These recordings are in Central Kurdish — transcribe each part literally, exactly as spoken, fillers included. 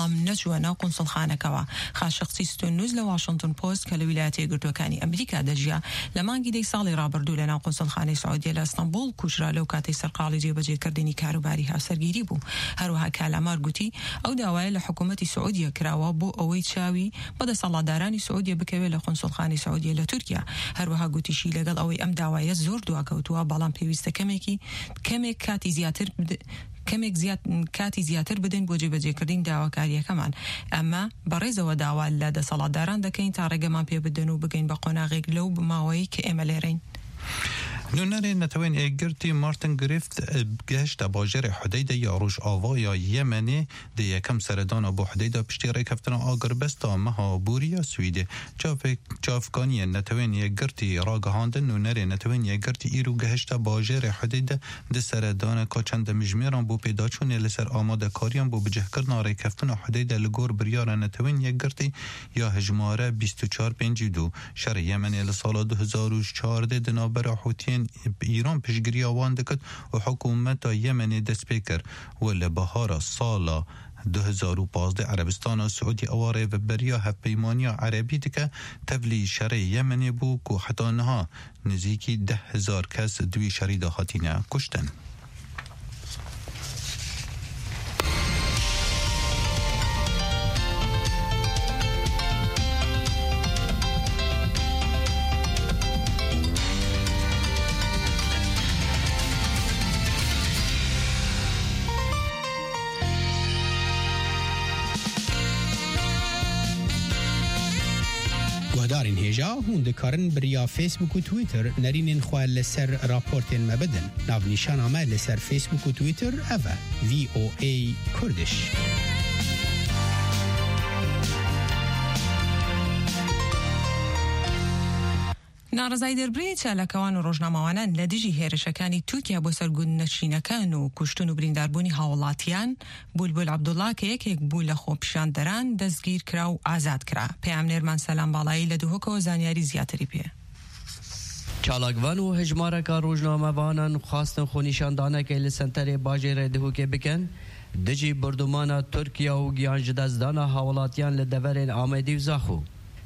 بەڵام نەچووە ناو قونسڵخانەکەوە. خاشقچی ستونوز لە واشنگتن پۆست کە لە ویلایەتە یەکگرتووەکانی ئەمریکا دەژیا لە مانگی دەی ساڵی ڕابردوو لە ناو قونسڵخانەی سعودیە لە ئەستەمبول کوژرا لەو کاتەی سەرقاڵی جێبەجێکردنی کاروباری هاوسەرگیری بوو. هەروەها کالامار گوتی ئەو داوایە لە حکوومەتی سعودیە کراوە بۆ ئەوەی چاوی بەدەسەڵاتدارانی سعودیە بکەوێت لە قونسڵخانەی سعودیە لە تورکیا. هەروەها گوتیشی لەگەڵ ئەوەی ئەم داوایە زۆر دواکەوتووە بەڵام پێویستە کەمێکی کەمێک کاتی زیاتر کەمێک زیات کاتی زیاتر بدەین بۆ جێبەجێکردنی داواکاریەکەمان. ئەمە بەڕێزەوە داوا لە دەسەڵاتداران دەکەین تا ڕێگەمان پێ بدەن و بگەین بە قۆناغێک لەو بماوەی کە ئێمە لێرەین. نونەرێ نەتەوەین ئێگرتی مارتن گرفت گەشتە باژێرە حودەیدا یا ڕۆژ ئاوا یا یەمەنێ دە یەکەم سەردانە بۆ حودەیدا پشتی ڕێکەفتنە ئاگربەستا مەها بوریە سویدێ چافکانیە نەتەوەین یەگرتی ڕاگەهاندن نونەرێ نەتەوەین یەگرتی ئیر و گەشتە باژێرە حودەیدا دە سەردانە کا چەندە مژمێران بۆ پێداچوونێ لەسەر ئامادەکاریان بۆ بجەهکردنا ڕێکەفتنە حودەیدا لە گۆر بریارە نەتەوەین یەگرتی یا هژمارە بیست و چوار پێنج و دو شەڕ یەمەنێ لە ساڵە دو هەزار و چواردە دنابەرە حوتیین ایران پشگیری آوان دکت و حکومت یمنی دست پیکر و لبهار سال دو هزار و پانزده عربستان و سعودی اواره و بریا هفپیمانی عربی دکه تبلی شرع یمنی بو که حتی نها نزیکی ده هزار کس دوی شرید خاتینه کشتن. دارین هجا هون دکارن بریا فیسبوک و تویتر نرینین خواه لسر راپورتین مبدن ناو نشان آمه لسر فیسبوک و تویتر اوه وی او ای کردش. ناڕزای دەربڕی چالەکەوان و ڕۆژنامەوانان لە دژی هێرشەکانی تورکیا بۆ سەرگونەشینەکان و کوشتن و برینداربوونی هاوڵاتیان بولبول عەبدوڵڵا کە یەکێک بوو لە خۆپیشاندەران دەستگیر کرا و ئازاد کرا. پەیامنێرمان سەلام باڵایی لە دووهۆکەوە زانیاری زیاتری پێ. چالاکوان و هژمارەکە ڕۆژنامەوانان خواستن خۆنیشاندانەکەی لە سەنتەرێ باژێرە دهوکێ بکەن دژی بردومانە تورکیا و گیانجدەستدانە هاوڵاتیان لە دەڤەرێن ئامێدی و زاخۆ.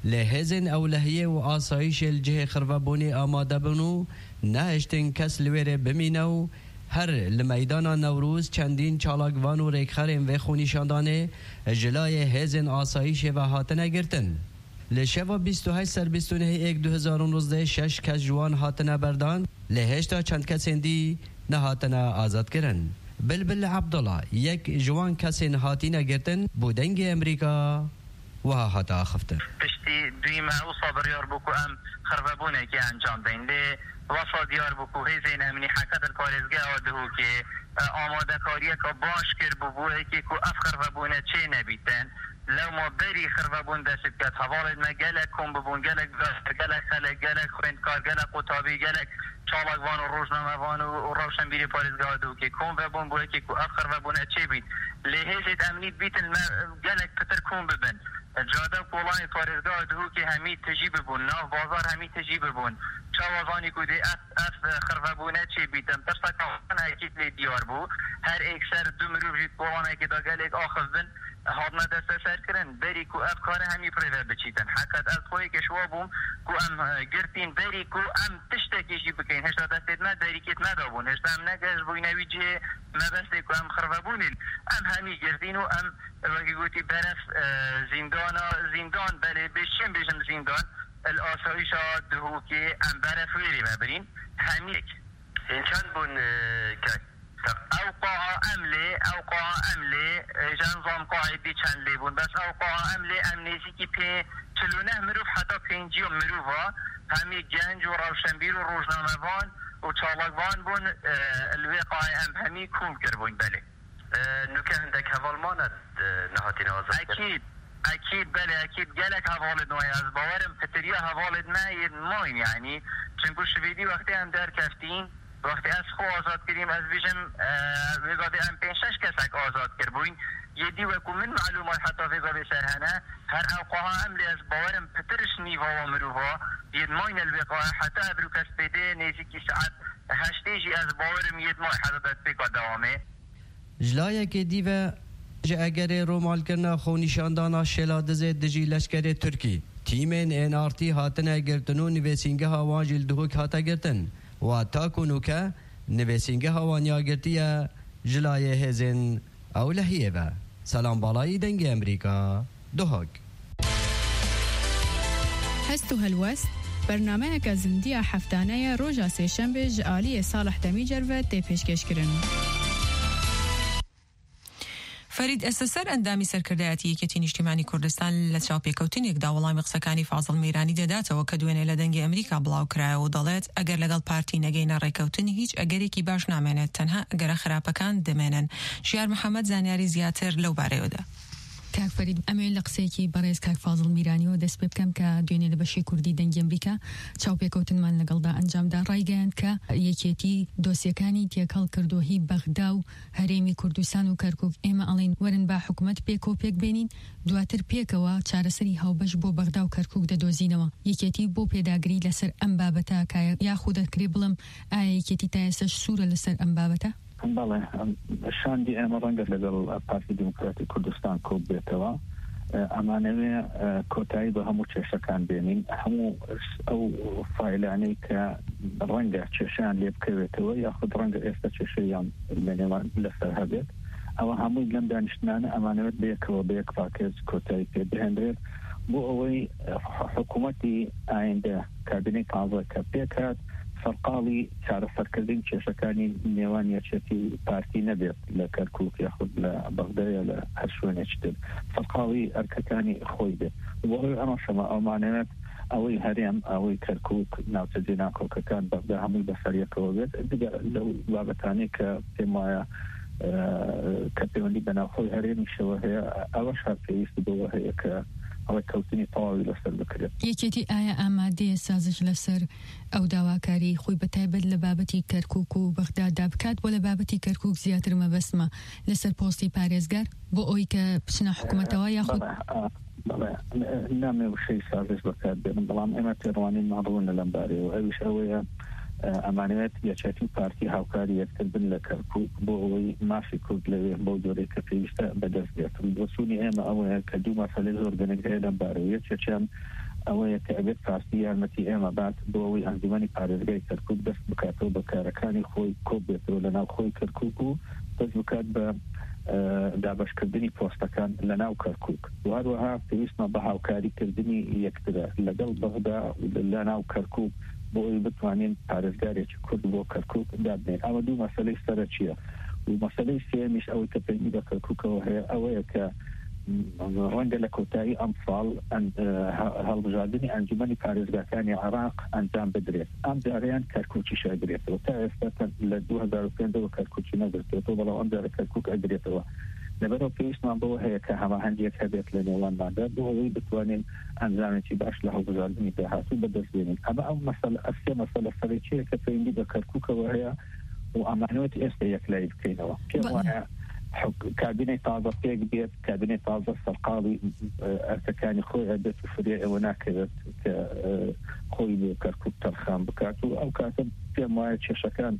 لهزن اولهیه و آسایش الجه خربابونی آماده بنو نهشتن کس لویره بمینو هر لمیدان نوروز چندین چالاکوان و ریکخرین و خونیشاندانه جلای هزن آسایش و هاتنه گرتن. لشوا بیست و هشت سر بیست و نه یک دو هزار و نوزده شش کس جوان هاتنه بردان لهشتا چند کس هندی نه هاتنه آزاد کرن. بلبل عبدالله یک جوان کس هاتنه گرتن بودنگ امریکا وها هاتا خفتن. پشتی دویمه او صابریار بکو ام خربابونه که انجام دین لی وصا دیار بکو هیزین امنی حکت الپارزگه آدهو که آماده کاریه که باش کر ببوه که که اف خربابونه چه نبیتن لو ما بری خربابون دست کت حوالد ما گلک کن ببون گلک گلک خلق گلک خویندکار گلک قطابی گلک چالک وان و روزنامه وان و روشن بیری پارزگه آدهو که کن ببون بوه که که اف خربابونه چه بیت لی هیزید امنی بیتن گلک پتر کن ببن جاده کولای پارزگاه دهو که همی تجیب بون ناف بازار همی تجیب بون چاوازانی که دی اف اف خرفبونه چی بیتم ترسا کهان هکیت لی دیار بو هر ایک سر دو مروف جید کولانه که دا گل ایک آخف بن حادنا دسته سر کرن بری که اف کار همی پریوه بچیتن حکت از خوی که شوا بوم که ام گرتین بری که ام تشتکیشی بکین هشتا دستید نه داری کت ندابون هشتا ام نگز بوی نوی جه مبسته که ام خرفبونین ام همی گرتین و ام وقتی گویی برف زندان زندان بله بشیم بشم زندان الآسایش دهو که ام برف ویری ببرین همیک این چند بون که اوقاع عمله اوقاع عمله جنظام قاعدی چند لی بون بس اوقاع عمله امنیزی که پی چلونه مروف حتی پینجی و مروفا همی گنج و روشنبیر و روزنامه‌وان و چالاکوان بون الوقاع ام همی کم کربون بله نوکه هندک حوالماند نهاتین آزاد اکید اکید بله اکید گلک حوالد نوی از باورم پتریه حوالد ناید ماین یعنی چنگو شویدی وقتی هم در کفتین وقتی از خو آزاد کردیم از بیشم ویگاده ام پین شش کسک آزاد کرد بوین یدی وکو من معلومات حتی ویگاده سرهنه هر اوقاها عملی از باورم پترش نیوا و مروفا ید ماین الوقاها حتی ابرو کس بیده نیزی کی ساعت هشتیجی از باورم ید مای حتی دست بکا دوامه جلایه که دیوه اگر رومال کرنا خونیشاندانا شلادز دجی لشکر ترکی تیمین ان آر تی هاتنه گرتنو نویسینگه هاوان جل دهوک هاتا گرتن و تا کنو که نویسینگه هاوان یا گرتیه جلای هزین او لحیه با سلام بالای دنگ امریکا دهوک هستو هلوست برنامه که زندیه هفتانه روژا سیشنبه جعالی صالح دمی جروه تی پیشکش کرن. فرید استسر اندامی سرکردایەتی یەکێتی نیشتیمانی کوردستان لە چاوپێکەوتنێکدا وەڵامی قسەکانی فازڵ میرانی دەداتەوە کە دوێنێ لە دەنگی ئەمریکا بڵاوکرایەوە و دەڵێت ئەگەر لەگەڵ پارتی نەگەینە ڕێکەوتن هیچ ئەگەرێکی باش نامێنێت تەنها ئەگەرە خراپەکان دەمێنن. ژیار محەممەد زانیاری زیاتر لەو بارەیەوەدا. کاک فرید ئەمێ لە قسەیەکی بەڕێز کاک فازڵ میرانی و دەست پێ بکەم کە دوێنێ لە بەشی کوردی دەنگی ئەمریکا چاوپێکەوتنمان لەگەڵدا ئەنجامدا ڕایگەیاند کە یەکێتی دۆسیەکانی تێکەڵ کردوهی بەغدا و هەرێمی کوردستان و کەرکووک ئێمە ئەڵێن وەرن با حکوومەت پێکۆپێک بێنین دواتر پێکەوە چارەسەری هاوبەش بۆ بەغدا و کەرکووک دەدۆزینەوە. یەکێتی بۆ پێداگری لەسەر ئەم بابەتە کە یاخود دەکرێ بڵم ئایا یەکێتی تا ئێستاش سوورە لەسەر ئەم بابەتە؟ بەڵێ شاندی ئێمە ڕەنگە لەگەڵ پارتی دیموکراتی کوردستان کۆب بێتەوە ئەمانەوێ کۆتایی بە هەموو کێشەکان بێنین هەموو ئەو فایلانەی کە ڕەنگە کێشیان لێ بکەوێتەوە یاخود ڕەنگە ئێستا کێشەیان لەنێوان لەسەر هەبێت ئەوە هەمووی لەم دانیشتمانە ئەمانەوێت بەیەکەوە بە یەک پاکێج کۆتایی پێ بهێنرێت بۆ ئەوەی حکوومەتی ئایندە کابینەی تازە کە پێکات سەرقاڵی چارەسەرکردنی کێشەکانی نێوان یەکێتی پارتی نەبێت لە کەرکووک یاخود لە بەغدایە لە هەر شوێنێکی تر سەرقاڵی ئەرکەکانی خۆی بێت بۆ ئەوەی ئەمەشەمە ئەومانەوێت ئەوەی هەرێم ئەوەی کەرکووک ناوچە جێناکۆکەکان بەغدا هەمووی بەسەریەکەوە بێت دیگە لەو بابەتانەی کە پێم وایە کە پەیوەندی بەناوخۆی هەرێمیشەوە هەیە ئەوەش هەر پێویست بەوە هەیە کە ڕێکەوتنی تەواوی لەسەر بکرێت. یەکێتی ئایا ئامادەیە سازش لەسەر ئەو داواکاری خۆی بەتایبەت لە بابەتی کەرکووک و بەغدادا بکات بۆ لە بابەتی کەرکووک زیاتر مەبەستمە لەسەر پۆستی پارێزگار بۆ ئەوی کە بچنە حکوومەتەوە یاخود نامێ وشەی سازش بەکات بێنم بەڵام ئێمە پێڕوانی ماڕوونە لەم بارەیەوە ئەویش ئەوەیە ئەمانەوێت یەکێتی پارتی هاوکاری یەکتربن لە کەرکووک بۆ ئەوەی مافی کورد لەوێ بۆ جۆرەی کە پێویستە بەدەست بێت بۆسوونی ئێمە ئەوەیە کە دوو مەسەلەی زۆر گەنێک هەیە لەم بارەیە یەکێکیان ئەوەیە کە ئەبێت پارتی یارمەتی ئێمە بات بۆ ئەوەی ئەنجومەنی پارێزگای کەرکووک دەست بکاتەوە بە کارەکانی خۆی کۆب بێتەوە لە ناو خۆی کەرکووک و دەست بکات بە دابشکردنی پۆستەکان لە ناو کەرکووک و هەروەها پێویستمە بە هاوکاریکردنی یەکترە لەگەڵ بەغدا لە ناو کەرکووک بۆ ئەوی بتوانین پارێزگارێکی کورد بۆ کەرکووک دابنێن ئەمە دوو مەسەلەی سەرەکیە و مەسەلەی سێمیش ئەوەی کە پەیوەندی بە کەرکووکەوە هەیە ئەوەیە کە ڕەنگە لە کۆتایی ئەم ساڵ هەڵبژاردننی ئەنجومەنی پارێزگاکانی عێراق ئەنجام بدرێت ئەم جارەیان کەرکووکی شاگرێتەوە تا ئێستا لە دوو هەزار و پێنجەوە کەرکووکی نەگرێتەوە بەڵام ئەم جارە کەرکووک ئەگرێتەوە لەبەرەوە پێویستمان بەوە هەیە کە هەماهەنگێک هەبێت لە نێوانماندا بۆ ئەوەی بتوانین ئەنجامێکی باش لە هەڵبژاردننی داهاتوو بەدەست بێنین ئەمە ئەو مەسەلە ئەسێ مەسەلە سەرەکیە کە پەیوەندی بە کەرکووکەوە هەیە و ئەمانەوێت ئێستا یەکلای بکەینەوە پێم وایە کابینەی تازە پێک بێت کابینەی تازە سەرقاڵی ئەرکەکانی خۆی هەبێت و فرێ ئەوە ناکەوێت کە خۆی بۆ کەرکووک تەرخان بکات و ئەو کاتە پێم وایە کێشەکان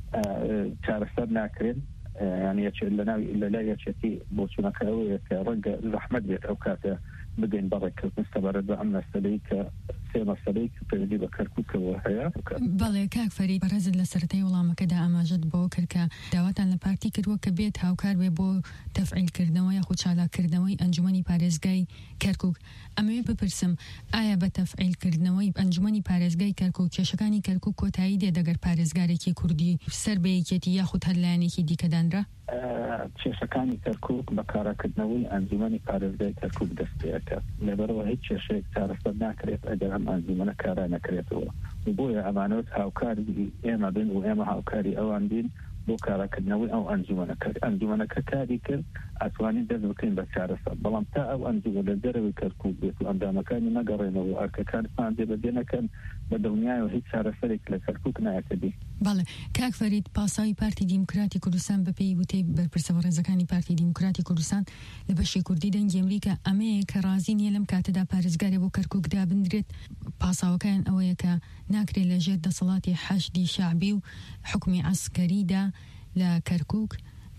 چارەسەر ناکرێن یعنی لە ناوی لە لای یەکێتی بۆ چوونەکەەوەیە کە ڕەنگە زەحمەت بێت ئەو کاتە بگەین بەڕێککردن سەبارەت بە ئەم مەسەلەی کە سێ مەسەلەی کە پەیوەندی بە کەرکووکەوە هەیە. بەڵێ کاک فەرید بەڕێزت لە سەرەتای وەڵامەکەدا ئاماژەت بۆ کرد کە داواتان لە پارتی کردووە کە بێت هاوکار بێ بۆ تەفعیلکردنەوە یاخود چالاکردنەوەی ئەنجومەنی پارێزگای کەرکووک. ئەمەوێ بپرسم ئایا بە تەفعیلکردنەوەی ئەنجومەنی پارێزگای کەرکووک کێشەکانی کەرکووک کۆتایی دێ دەگەر پارێزگارێکی کوردی سەر بە یەکێتی یاخود هەر لایەنێکی دیکەدانرا؟ کێشەکانی کەرکووک بە کارەکردنەوەی ئەنجومەنی پارێزگای کەرکووک دەست پێەکات لەبەرەوە هیچ کێشەیەک چارەسەر ناکرێت ئەگەر ئەم ئەنجومەنە کارا نەکرێتەوە بۆیە ئەمانەوێت هاوکاری ئێمە بن و ئێمە هاوکاری ئەوان بین بۆ کارەکردنەوەی ئەو ئەنجومەنەکە ئەنجومەنەکە کاری کرد ئەتوانین دەست بکەین بە چارەسەر بەڵام تا ئەو ئەنجومە لە دەرەوەی کەرکووک بێت و ئەندامەکانی نەگەڕێنەوە ئەرکەکانتان دێ بەدێ نەکەن بە دڵنیایەوە هیچ چارەسەرێک لە کەرکووک نایەتەبی. بەڵێ کاک فەرید پاساوی پارتی دیموکراتی کوردستان بەپێی وتەی بەرپرسە ڕێزەکانی پارتی دیموکراتی کوردستان لە بەشی کوردی دەنگی ئەمریکا ئەمەیە کە ڕازی نیە لەم کاتەدا پارێزگارێ بۆ کەرکووکدا بندرێت پاساوەکان ئەوەیە کە ناکرێت لەژێر دەسەڵاتی حەشدی شعبی و حکومی عەسکەریدا لە کەرکووک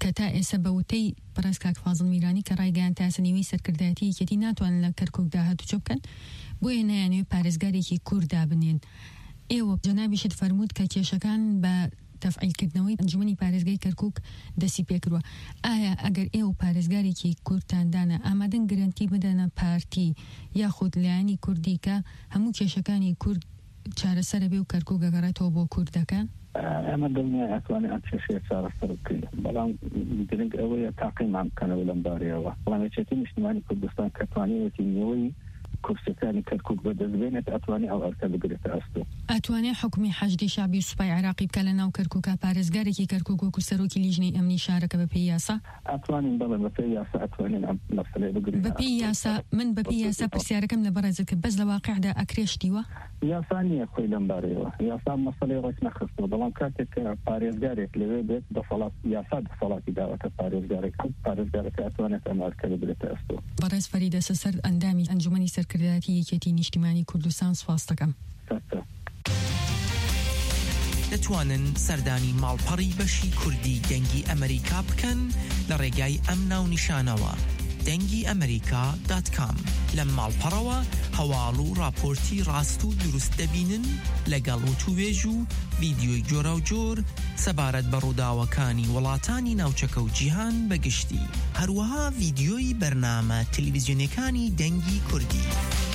کە تا ئێستا بەوتەی بەڕێز کاک فازڵ میرانی کە ڕایگەیان تا سنیوەی سەرکردایەتی یەکێتی ناتوانن لە کەرکووکدا هاتوچۆ بکەن بۆیە نەیانوێ پارێزگارێکی کووردا بنێن. ئێوە جەنابیشت فەرموود کە کێشەکان بە تەفعیلکردنەوەی ئەنجومەنی پارێزگای کەرکووک دەستی پێکردووە. ئایا ئەگەر ئێوە پارێزگارێکی کوردتاندانە ئامادەن گرنتی بدەنە پارتی یاخود لایەنی کوردی کە هەموو کێشەکانی کورد چارەسەرە بێ و کەرکووک گەگەڕێتەوە بۆ کوردەکان؟ ئەمە دڵنیای ئەتوانێت ئەم کێشەیە چارەسەر بکەین، بەڵام گرنگ ئەوەیە تاقیمان بکەنەوە لەم بارەیەوە. بەڵام یەکێتی نیشتیمانی کوردستان کە توانێتی نەوەی کورسەکانی کەرکووک بەدەستبێنێت ئەتوانێت ئەو ئەرکە بگرێتە ئەستۆ. ئەتوانێت حکومی حەشدی شابی سوپای عراقی بکە لە ناو کەرکووکە پارێزگارێکی کەرکووک وەکو سەرۆکی لیژنەی ئەمنی شارەکە بە پێی یاسا؟ ئەتوانین بەڵێ بە پێی یاسا ئەتوانین ئەم مەسەلەی بگرین. بە پێی یاسا من بە پێی یاسا پرسیارەکەم لە بەڕێزت کە بەس لە واقعدا ئەکرێشتیوە؟ یاسا نییە خۆی لەم بارەیەوە، یاسا مەسەلەی ڕێک نەخستەوە، بەڵام کاتێک کە پارێزگارێک لەوێ بێت دەسەڵات یاسا دەسەڵاتی داوەتە پارێزگارێکە پارێزگارەکە ئەتوانێت ئەم ئەرکە بگرێتە ئەستۆ. بەڕێز فەریدە سەسەر ئەندامی ئەنجومەنی سەرکردایەتی یەکێتی نیشتیمانی کوردستان سوپاس دەکەم. دەتوانن سەردانی ماڵپەڕی بەشی کوردی دەنگی ئەمریکا بکەن لە ڕێگای ئەم ناو نیشانەوە دەنگی ئەمریکا دات کام. لەم ماڵپەڕەوە هەواڵ و راپۆرتی ڕاست و دروست دەبینن لەگەڵ وتووێژ و ڤیدیۆی جۆرا و جۆر سەبارەت بە ڕووداوەکانی وڵاتانی ناوچەکە و جیهان بەگشتی، هەروەها ڤیدیۆی بەرنامە تەلەڤیزیۆنیەکانی دەنگی کوردی.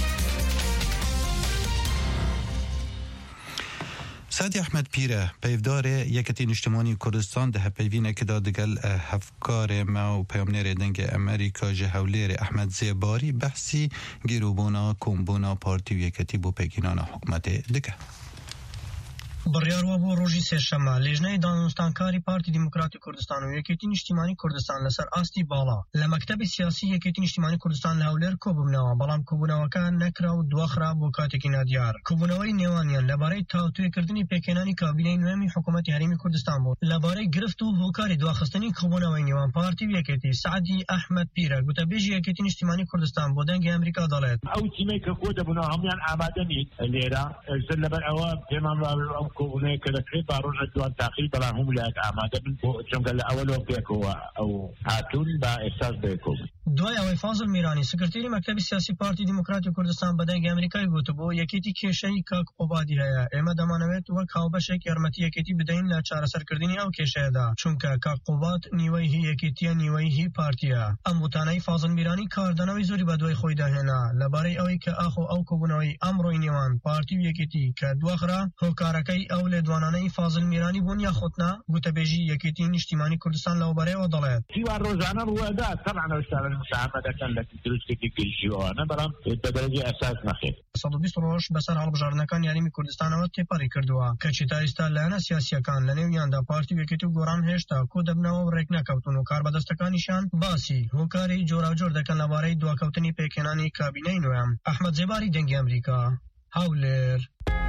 سادی احمد پیره پیودار یکتی نیشتیمانی کردستان ده پیوینه که دادگل هفکار ما و پیامنر دنگ امریکا جهولیر احمد زیباری بحثی گیروبونا کمبونا پارتی و یکتی بو پیگینان حکومت دکه. بڕیارەوە بۆ ڕۆژی سێشەممە لێژنەی دانوستانکاری پارتی دیموکراتی کوردستان و یەکێتی نیشتیمانی کوردستان لەسەر ئاستی باڵا لە مەکتەبی سیاسی یەکێتی نیشتیمانی کوردستان لە هەولێر کۆبوونەوە، بەڵام کۆبوونەوەکان نەکرا و دواخرا بۆ کاتێکی نادیار. کۆبوونەوەی نێوانیان لەبارەی تاوتوێکردنی پێکێنانی کابینەی نوێمی حکوومەتی هەرێمی کوردستان بوو. لەبارەی گرفت و هۆکاری دواخستنی کۆبوونەوەی نێوان پارتی و یەکێتی سعدی ئەحمەد پیرە گوتەبێژی یەکێتی نیشتیمانی کوردستان بۆ دەنگی ئەمریکا دەڵێت ئەو تیمەی کە کۆ دەبوونەوە هەمویان ئامادە نین لێرە لەبەر ئەوە پێمان ئەو کۆبوونەیە کە دەکرێت با ڕۆژە دوان تاقیل بەڵام هەموو لایەک ئامادە بن بۆ چونکە لە ئەوەلەوە پێکەوە ئەو هاتوون با ئێستاش بێکۆ. دوای ئەوەی فازڵ میرانی سکرتێری مەکتەبی سیاسی پارتی دیموکراتی کوردستان بە دەنگی ئەمریکای گوتبوو یەکێتی کێشەی کاک قۆبادی هەیە، ئێمە دەمانەوێت وەک هاوبەشێک یارمەتی یەکێتی بدەین لە چارەسەرکردنی ئەو کێشەیەدا، چونکە کاک قۆباد نیوەی هی یەکێتیە نیوەی هی پارتیە. ئەم وتانەی فازڵ میرانی کاردانەوەی زۆری بە دوای خۆی داهێنا لەبارەی ئەوەی کە ئاخۆ ئەو کۆبوونەوەی ئەمڕۆی نێوان پارتی و یەکێتی کە دواخرا هۆکارەکەی ئەو لێدوانانەی فازڵ میرانی بوون یاخۆتنا گوتەبێژی یەکێتی نیشتیمانی کوردستان لەو بەرەوە دەڵێت دیوار ڕۆژانە ڕوەدا طبعا ئەوشتانە مساهمە دەکەن لە دروستکردنی گەیشتیوانە، بەڵام بە دەرەجەی ئەساس نەخێت. سەد و بیست ڕۆژ بەسەر هەڵبژاردنەکان یاریمی کوردستانەوە تێپەڕی کردووە کەچی تا ئێستا لایەنە سیاسیەکان لە نێویاندا پارتی و یەکێتی و گۆڕان هێشتا کۆ دەبنەوە و ڕێک نەکەوتون و کاربەدەستەکانیشان باسی هۆکاری جۆراوجۆر دەکەن لەبارەی دواکەوتنی پێکێنانی کابینەی نوێم. ئەحمەد زێباری دەنگی ئەمریکا، هەولێر.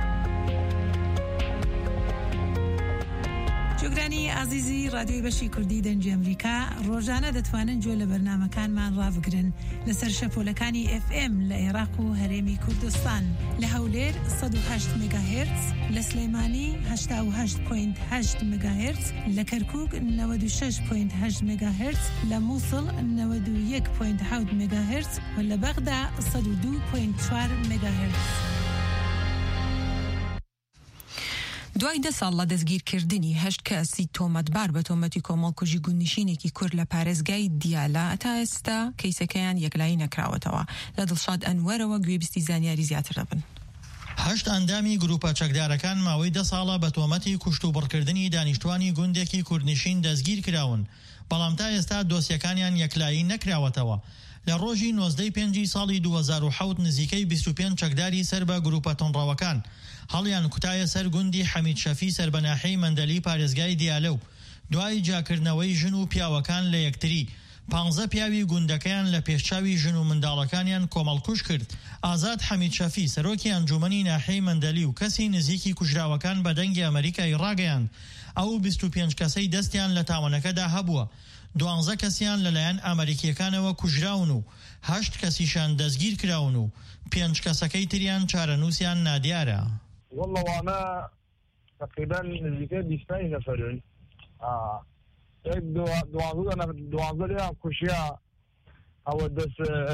جۆگرانی عزیزی رادیۆی بەشی کوردی دەنگی ئەمریکا ڕۆژانە دەتوانن گوێ لە بەرنامەکانمان ڕابگرن لەسەر شەپۆلەکانی ئف ئێم لە عێراق و هەرێمی کوردستان، لە هەولێر سەد و هەشت مێگاهێرتز، لە سلێمانی هەشتا و هەشت پۆینت هەشت مێگاهێرتز، لە کەرکووک نەوەد و شەش پۆینت هەشت مێگاهێرتز، لە مووسڵ نەوەد و یەک پۆینت حەوت مێگاهێرتز و لە بەغدا سەد و دوو پۆینت چوار مێگاهێرتز. دوای دە ساڵ لە دەستگیرکردنی هەشت کەسی تۆمەتبار بە تۆمەتی کۆمەڵکوژی گوندنشینێکی کورد لە پارێزگای دیالە تا ئێستا کەیسەکەیان یەکلایی نەکراوەتەوە. لە دڵشاد ئەنوەرەوە گوێبیستی زانیاری زیاتر دەبن. هەشت ئەندامی گروپە چەکدارەکان ماوەی دە ساڵە بە تۆمەتی کوشت و بڕکردنی دانیشتوانی گوندێکی کوردنشین دەستگیر کراون، بەڵام تا ئێستا دۆسیەکانیان یەکلایی نەکراوەتەوە. لە ڕۆژی نۆزدەی پێنجی ساڵی دوو هەزار و حەوت نزیکەی بیست و پێنج چەکداری سەر بە گروپە تۆنڕەوەکان هەڵیان کوتایە سەر گوندی حەمید شەفی سەربەناحەی مەندەلی پارێزگای دیالە و دوای جاکردنەوەی ژن و پیاوەکان لە یەکتری پانزە پیاوی گوندەکەیان لە پێشچاوی ژن و منداڵەکانیان کۆمەڵکوش کرد. ئازاد حەمید شەفی سەرۆکی ئەنجومەنی ناحەی مەندەلی و کەسی نزیکی کوژراوەکان بە دەنگی ئەمریکای ڕاگەیاند. ئەو بیست و پێنج کەسەی دەستیان لە تاوانەکەدا هەبووە، دوانزە کەسیان لەلایەن ئەمریکیەکانەوە کوژراون و هەشت کەسیشان دەستگیر کراون و پێنج کەسەکەی تریان چارەنووسیان نادیارە. والله وانا تقريبا نزيكا بيستاني نفرون آه دوازده دوازده کوشیا او دس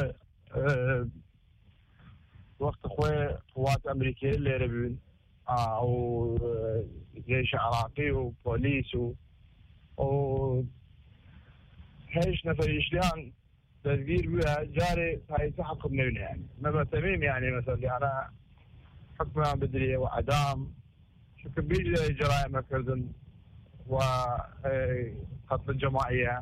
وقت خوي قوات امريكيه اللي ربين او جيش عراقي وبوليس و و هيش نفر يشلان تسجيل بها جاري هاي حكم نبني يعني ما تميم يعني مثلا انا حكمها بدري واعدام شو كبير جرائم كردن وقتل الجماعيه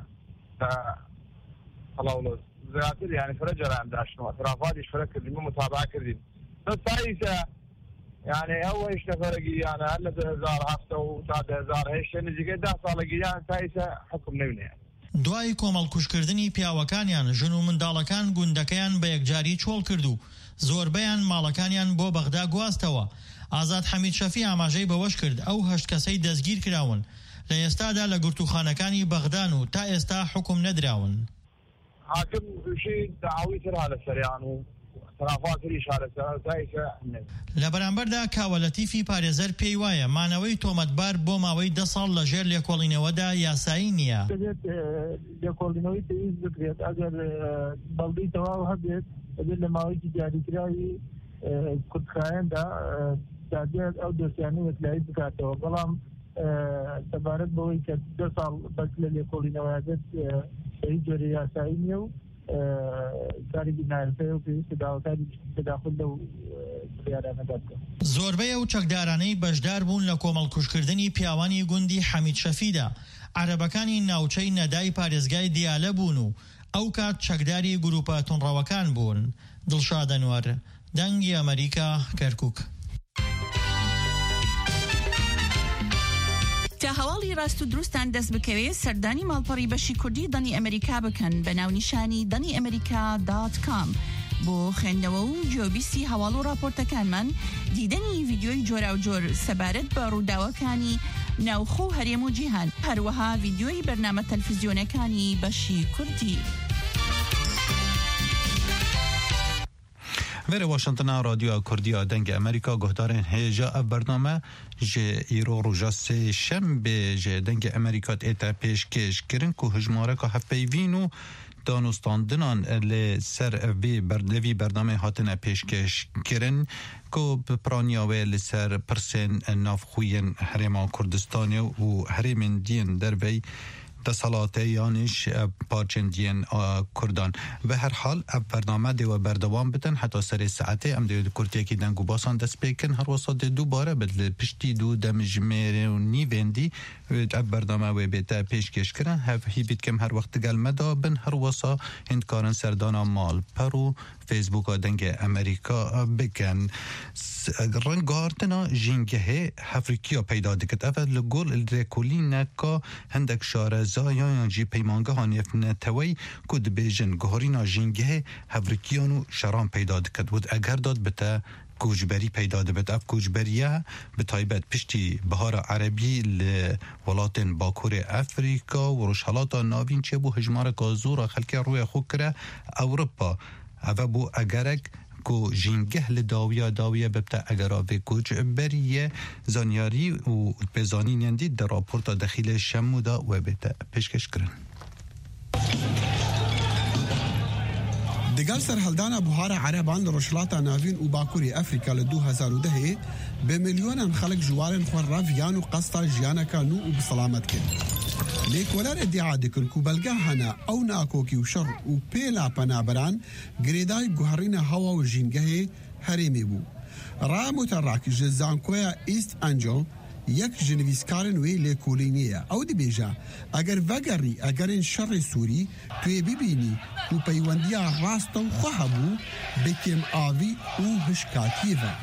خلاص زيادة يعني فرق جرائم داشنو اعترافات ايش فرق كردين مو متابعه كردين بس هايسه يعني هو ايش فرقي يعني هلا هزار هفته وتاد هزار هيش نجي قد صالحي يعني هايسه حكم نبني يعني دوای کۆمەڵکوشکردنی پیاوەکانیان ژن و منداڵەکان گوندەکەیان بە یەکجاری چۆڵ کردو زۆربەیان ماڵەکانیان بۆ بەغدا گواستەوە ئازاد حەمید شەفی ئاماژەی بەوەش کرد ئەو هەشت کەسەی دەستگیر کراون لە ئێستادا لە گورتوخانەکانی بەغدان و تا ئێستا حکم نەدراون حاکم شی داوی تر هذا سریان و اعترافات ليش هذا سایسه لە بەرامبەردا کاوەلەتیفی پارێزەر پێی وایە مانەوەی تۆمەتبار بۆ ماوەی دە ساڵ لەژێر لێکۆڵینەوەدا یاسایی نییە لێکۆڵینەوەی پێویست بکرێت ئەگەر بەڵگەی تەواو هەبێت ئەبێت لە ماوەیەکی دیاریکراوی کورتخایەندا دادێت ئەو دۆسیانەی وەکلایی بکاتەوە بەڵام سەبارەت بەوەی کە دە ساڵ بەس لە لێکۆڵینەوە بێت هیچ جۆرە یاسایی نییە و کارێکی نایەسەیە و پێویستە داواکاری تەداخل لەو بڕیارانەدا بکەن زۆربەی ئەو چەکدارانەی بەشدار بوون لە کۆمەڵکوشکردنی پیاوانی گوندی حەمید شەفیدا عەرەبەکانی ناوچەی نەدای پارێزگای دیالە بوون و ئەو کات چەکداری گروپە تونڕەوەکان بوون دڵشاد ئەنوەر دەنگی ئەمریکا کەرکووک تا هەواڵی ڕاست و دروستان دەست بکەوێت سەردانی ماڵپەڕی بەشی کوردی دەنی ئەمریکا بکەن بە ناونیشانی دەنی ئەمریکا دات کام بۆ خوێندنەوە و جۆبیستی هەواڵ و راپۆرتەکانمان دیدەنی ڤیدیۆی جۆرا و جۆر سەبارەت بە ڕووداوەکانی ناوخۆ و هەرێم و جیهان هەروەها ڤیدیۆی بەرنامە تەلەڤیزیۆنەکانی بەشی کوردی وره واشنطن رادیو کردی دنگ امریکا گهدارن هیجا اف برنامه جه ایرو روژا سه شنبه جه دنگ امریکا ایتا پیشکش کرن که هجماره که هفته وینو دانستاندنان لسر وی بردوی برنامه هاتن پیشکش کرن که پرانیاوه لسر پرسن نافخوین حرم کردستان و حرم دین در وی دسالاته یانش پارچندین کردان و هر حال اف برنامه دیو بردوام بتن حتی سر ساعته ام دیو کرتی که دنگو باسان دست بیکن هر وسط دوباره بدل پشتی دو دمجمیر و نیوندی اف برنامه و بیتا پیشکش کرن هف هی بیت کم هر وقت گل مدا بن هر وسط هندکارن سردانا مال پرو فیسبوک دنگ امریکا بکن رنگارتنا جنگه هفریکیا پیدا دکت اول لگول الرکولی نکا هندک شارزا یا جی پیمانگه هانیف نتوی کد بیجن گهارینا جنگه هفریکیانو شرام پیدا دکت ود اگر داد بتا کوجبری پیدا دبت اف کوجبریه به تایبت پشتی بهار عربی لولاتن باکور افریقا و روشحالات ناوین چه بو هجمار کازور خلک روی خود کره اروپا اوه بو اگرک کو جنگه لداویا داویا ببتا اگراوه کوجبریه زانیاری و بزانین یندی در راپورت دخیل شمودا و بتا پیشکش کرن دقال سرهلدانا بوهارا عربان لرشلاتا نافين و باكوري افريكا لدو هزار ودهي بمليون خلق جوارن خوار رافيان و قصتا جيانا كانو و بسلامت كن ليك ولار ادعا دكن كو بلغا هنا او ناكوكي و شر و بيلا پنابران گريداي گوهرين هوا و جنگه هريمي بو را متراك جزانكويا ايست انجل یک جنویسکارن وی لیکولینیه او دی بیجا اگر وگری اگرین شر سوری توی ببینی و پیوندیا راست و خوهبو بکم آوی و هشکاتیوه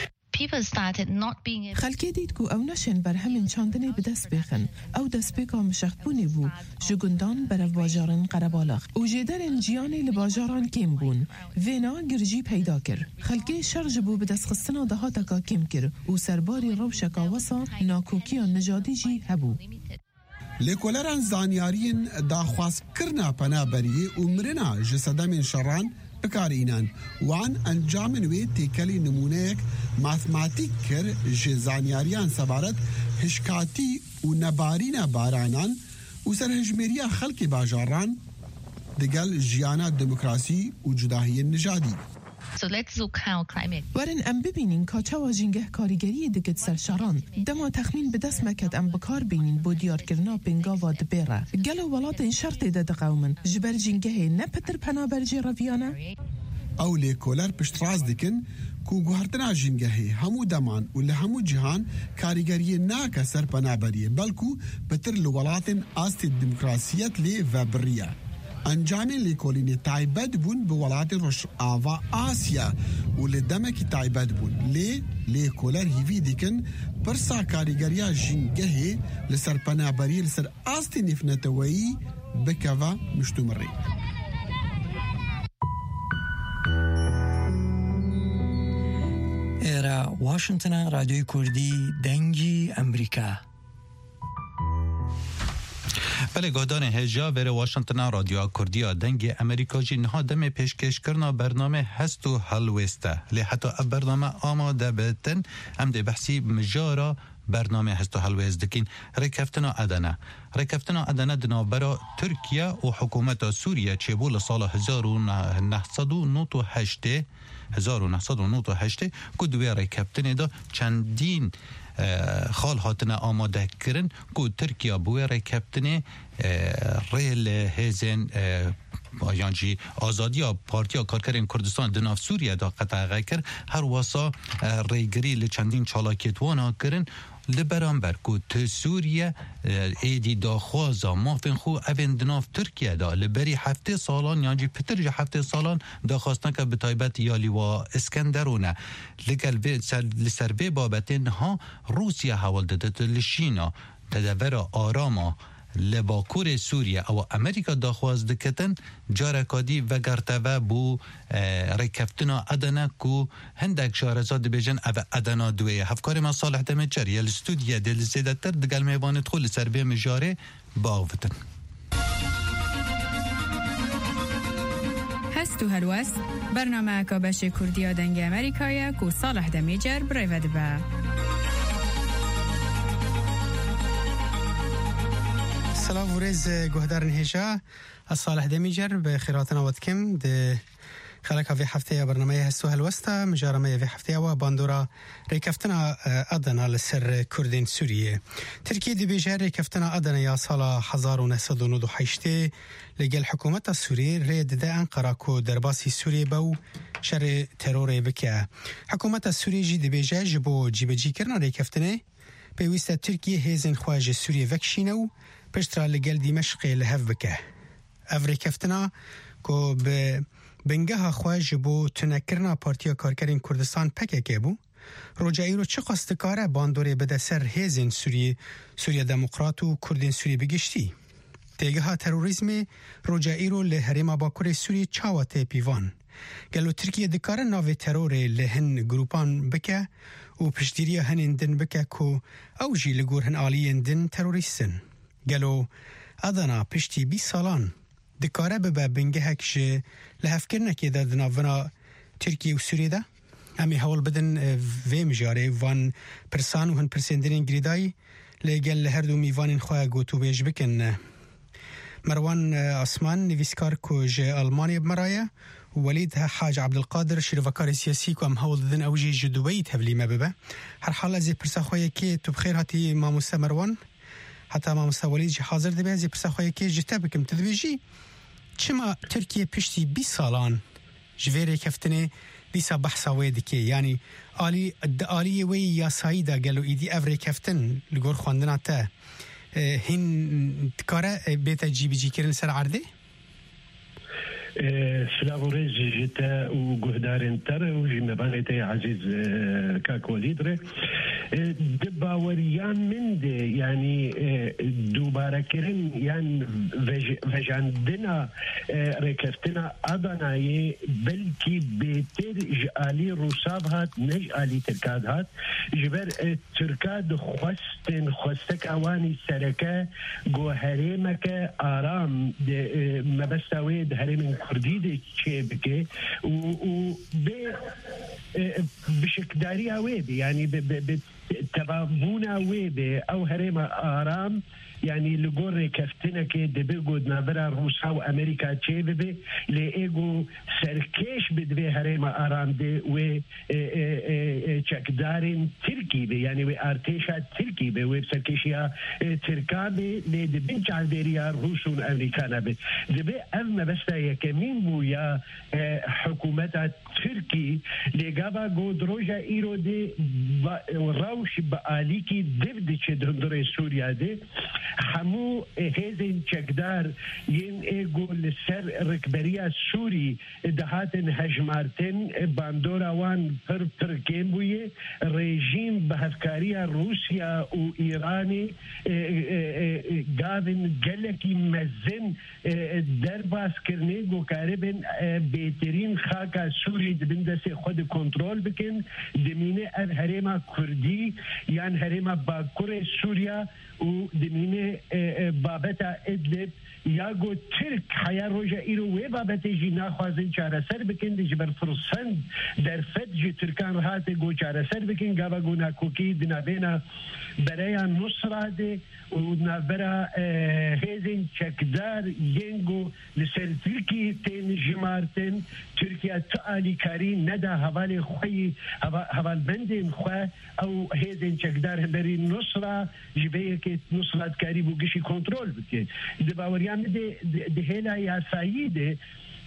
خەلکێ دیت کو ئەو نەشێن بەرهەمین چاندنێ بدەست بێخن ئەو دەستپێکا مشەختبوونی بوو ji gundan berevbajarên qerebalix û jêderên jiyanê li bajaran kêm bûn vêna girjî peyda kir xelkê şer ji bo bidestxistina dehateka kêm kir û serbarî rewşeka wesa nakokiya nijadî jî hebû lêkoleran zaniyariyên daxwazkirina penaberiyê û mirina ji sedemên şeran بکارینان وان انجامن وی تیکلی نمونهک ماتماتیک کر جزانیاریان سبارت هشکاتی و نبارین بارانان و سرهجمێریە خەڵکی باژاران دەگەڵ ژیانە دموکراسی و جوداهیە نژادی. So let's look how climate. ورن ام ببینین کاچاوا جنگه کاریگری دگت سرشاران دما تخمین به دست مکد ام بکار بینین بو دیارکرنا بنگاوا دبیره گلو ولات این شرط ده دقومن جبر جنگه نه پتر پنا برجی رویانه او لیکولر پشت راز دکن کو گوهرتنا جنگه همو دمان و لهمو جهان کاریگری ناکه سر پنا بریه بلکو پتر لولات آست دموکراسیت لی و بریه انجامین لیکولینی تایبد بون به ولایت روش آوا آسیا و لدمکی تایبد بون لی لیکولر هیوی دیکن پرسا کاریگریا جنگه لسر پنابری لسر آستی نفنتوی بکوا مشتمری. ایرا واشنطن رادیوی کردی دنگی امریکا. بله گادان هجا بر واشنطن رادیو کردی دنگ امریکا جی نها دم پیشکش کرنا برنامه هست و هلوسته لی حتی برنامه آماده بتن ام ده بحثی مجارا برنامه هست و هلوست دکین رکفتنا ادنه رکفتنا ادنه دنابرا ترکیه و حکومت سوریه چه بول سال هزار و نهصد و نود و هشت هزار و نهصد و نود و هشت که دوی رکفتنه دا چندین خال هاتنا آماده کرن که ترکیه بوی رکبتنه ریل هزن یعنی آزادی یا پارتیا کارکرین کردستان دناف سوریه دا قطعه کر هر واسا ریگری لچندین چالاکیتوانا کرن لبرانبر که ت سوریه ایدی داخوازا مافن خو اوین دناف ترکیه دا لبری هفته سالان یعنی پترج هفته سالان داخواستن که به تایبت یالی و اسکندرونه لگل لسر به بابتین ها روسیه حوال داده لشینا تدور آراما لباکور سوریه او امریکا داخواز دکتن جارکادی و گرتوه بو رکفتنا ادنا کو هندک شارزاد بیجن او ادنا دوی هفکار ما صالح دمجر یا الاستودیه دل زیدتر دگل میوان دخول سربیه مجاره باوتن هستو هلوست برنامه کابش کردی دنگ امریکایی کو صالح دمجر بریود با سلام ورز گهدارن هجا الصالح دمیجر به خیراتنا ودکم ده خلق في هفته برنامه هستو هلوستا مجارمه في هفته و باندورا ریکفتنا ادنا لسر کردین سوریه ترکیه دی بیجر ریکفتنا ادنا یا سال هزار و نهصد و نود و هشت لگل حکومت سوریه رید ده انقره کو درباسی سوریه بو شر ترور بکه حکومت سوریه جی دی بیجر جبو جیبجی کرنا ریکفتنه پیوست ترکیه هزن خواج سوریه وکشینو پشترا لگل دیمشق لهف بکه افری کفتنا که به بنگه خواج بو تنکرنا پارتیا کارکرین کردستان پکه که بو روجایی رو چه قاستکاره باندوره بده سر هزین سوریه سوریه دموکرات و کردین سوریه بگشتی تیگه ها تروریزم روجایی رو لحریم باکور سوریه چاوات پیوان گلو ترکیه دکاره ناوی ترور لهن گروپان بکه و پشتیری هن دن بکه که اوجی لگور هن آلی دن تروریستن گلو ادنا پشتی بی سالان دکاره به بنگه هکش لحفکر نکی در دناونا ترکیه و سوریه ده امی حول بدن وی مجاره وان پرسان و هن پرسندرین گریدای لگل هر دو میوان خواه گوتو بیش بکن مروان عثمان نویسکار که جه آلمانی بمرایه ولید حاج عبدالقادر شیروکار سیاسی که ام حول دن اوجی جدوبایی تبلیمه ببه هر حال از پرسا خواه که تو بخیر هاتی ماموسه مروان حتی ما مستولی جی حاضر دبی از پرسخوی که جته بکم تدویجی چما ترکیه پشتی بیست سالان جویره کفتنه دیسا بحثا ویدی که یعنی آلی آلی وی یا سایده گلو ایدی افری کفتن لگور خواندنا تا هین تکاره بیتا جی بی جی کرن سر عرده؟ سلاغوري جيتا وجهدارين تر وجمبانيتي عزيز كاكوليدري دباوريان من دي يعني دوباره كرن يعني فجاندنا ركفتنا أدناي بلكي بيتر جالي روسابهات نج آلي تركادهات جبر تركاد خواستن خواستك اواني سركه جو هريمك آرام مبستويد هريم كرديد شبكه و ب بشكداري اويد يعني تبابونا ويبه او هريم آرام يعني لجور كفتنا كده بيجود نبرة روسا وأمريكا تشيبه لإيجو سركيش بدبي هريما أرامدي و چکدارین ترکی به یعنی و ارتشا ترکی به و سرکشیا ترکابه لدبین چالدریا روس و امریکا نبه دبی اما بس یکمین بو یا حکومت ترکی لگابا گودروجا ایرو دی راوش با آلی کی دبدی چه دندر سوریا دی همو هزین چکدار ین ایگو لسر رکبریا سوری دهاتن هجمارتن باندورا وان پر ترکیم بویه رژیم به هفکاری روسیا و ایرانی گاوین گلکی مزن در باز کرنه گو کاربن بهترین خاک سوری دبن دست خود کنترل بکن دمینه اد هرما کردی یان هرما باکور سوریا و دمینه بابتا ادلب یا گو ترک حیا روژا ایرو و بابت جی نخوازن چاره سر بکن دی بر فرسند در فد جی ترکان هات گو چاره سر بکن گاوا گو ناکوکی دنابینا برای نصره دی و نبرا هزین چکدار ینگو لسر ترکی تین جمارتن ترکیه تعالی کاری ندا حوال خوی حوال بندین خواه او هزین چکدار هم بری نصره جبهه که نصرات کاری بوگشی کنترول بکن دی باوریان دی دی هلا یا سایده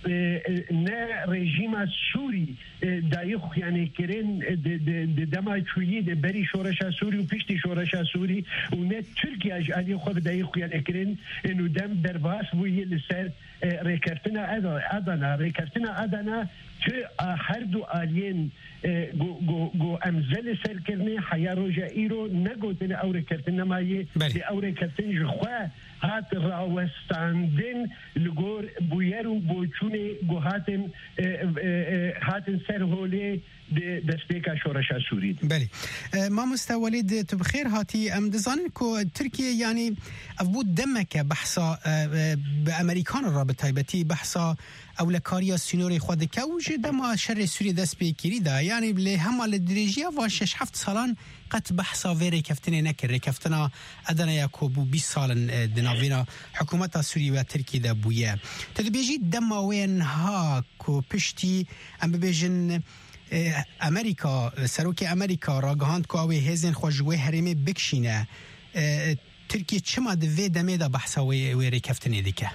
نه رژیم سوری دایخ یعنی کرن د دمای چویی د بری شورش سوری و پیشتی شورش سوری و نه ترکیه اجالی خود دایخ یعنی کرن انو دم درباس بوی لسر ریکرتنا ادنا ریکرتنا ادنا تو هر دو آلین گو گو گو امزل سر کرنه حیا روجا ایرو نگوتن او ریکرتنا مایه دی او ریکرتن جخوا هات راوستاندن لگور بویرو بوچونه گو هاتن هاتن سر هوله دستيكا شورشا سوري. بله ما مستولد تبخير هاتي ام دزان كو تركيا يعني افبود دمك بحثا بامريكان الرابط تايبتي بحثا اولكاريا سينوري خود كوج دما شر سوري دست بكيري دا يعني لهم الدريجيا واشش حفت سالان قد بحثا فيري كفتنا نكر كفتنا ادنا ياكوبو بيس سالن دنافينا حكومه سوريا وتركيا دا بويا تدبيجي دما وين ها كو بشتي ام بيجن امریکا سروک امریکا راگهاند که اوی هزین خوشوی حریمی بکشینه ترکیه چما دوی دمه دا بحثا وی ریکفتنی دیگه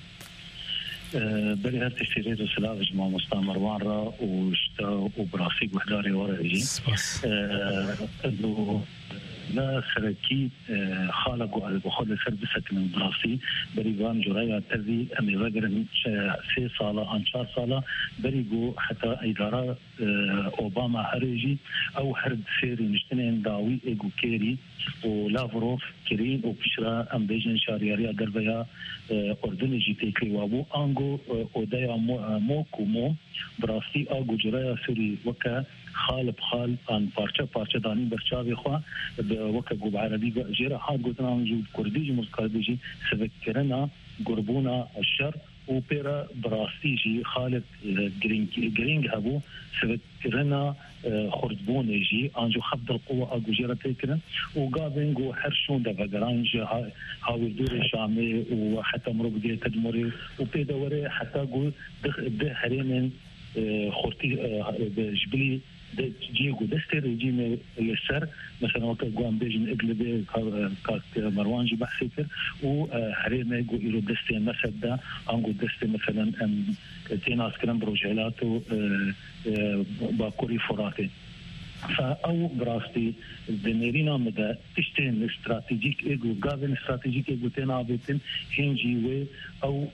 بلی هر تشتیری دو سلاف جمع مستمروان را وشتا و براسیق وحداری وارجی ادو لا سركي خالق على بخل سربسة من براسي بريغان جرايا تذي أمي غير سي صالة أنشار صالة بريغو حتى إدارة أوباما هرجي أو حرد سيري نشتنين داوي إيغو كيري ولافروف كيرين وبشرا أم بيجن شارياريا دربيا أردن جيتي كيوابو أنغو أودايا موكو مو براسي أغو جرايا سوري وكا خالب خال عن بارچه بارچه دانی برچاوی خوا وکه گوب عربی جرا ها گوتنا موجود کردی مستقبلی سفکرنا قربونا الشر و پیرا براستیجی خالد گرینگ گرینگ هبو سفکرنا خردبون جي انجو خفض القوه اجو جرا تكرن وقابن جو حرشون دغران جا هاوردور شامي وحتى مرق دي تدمري وبيدوري حتى جو ده حريمن خورتي جبلي جيجو دستي رجيم السر مثلا وقت قام بيجن اقلبي كاك مروانجي بحثيتر وحريمه جو إلو دستي مسدا انجو دستي مثلا ام تيناس كلام بروجيلاتو باكوري فراتي فأو براستي دنيرينا مدى تشتين استراتيجيك ايجو قابل استراتيجيك ايجو تينا بيتن هنجي وي او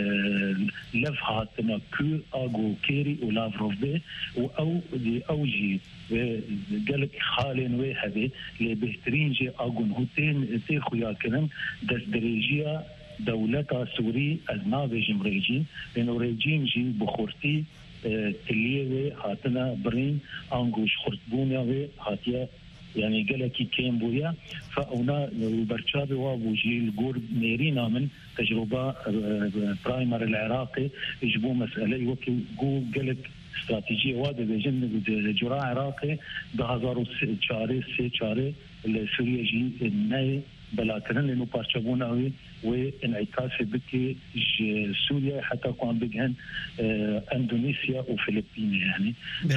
لفهاتنا كو اغو كيري و لافروف بي و او دي اوجي قالك خالين وي هذي اللي بهترين جي اغو نهوتين تيخو ياكنن دس دريجيا دولتا سوري ازنابي جم ريجين لانو ريجين جي بخورتي تليه هاتنا برين انغوش خرطبونيا و هاتيا يعني قالكي كيم بويا فاونا برشابي وابوجي الجور ميرينا من تجربه برايمر العراقي يجبوا مساله وكي جو قالك استراتيجيه واحده بجن جراء عراقي ده هزار وشاري سي شاري سوريا جي ناي بلاترن لانه بارشبوناوي وانعكاس بكي سوريا حتى كون بجهن اندونيسيا وفلبين يعني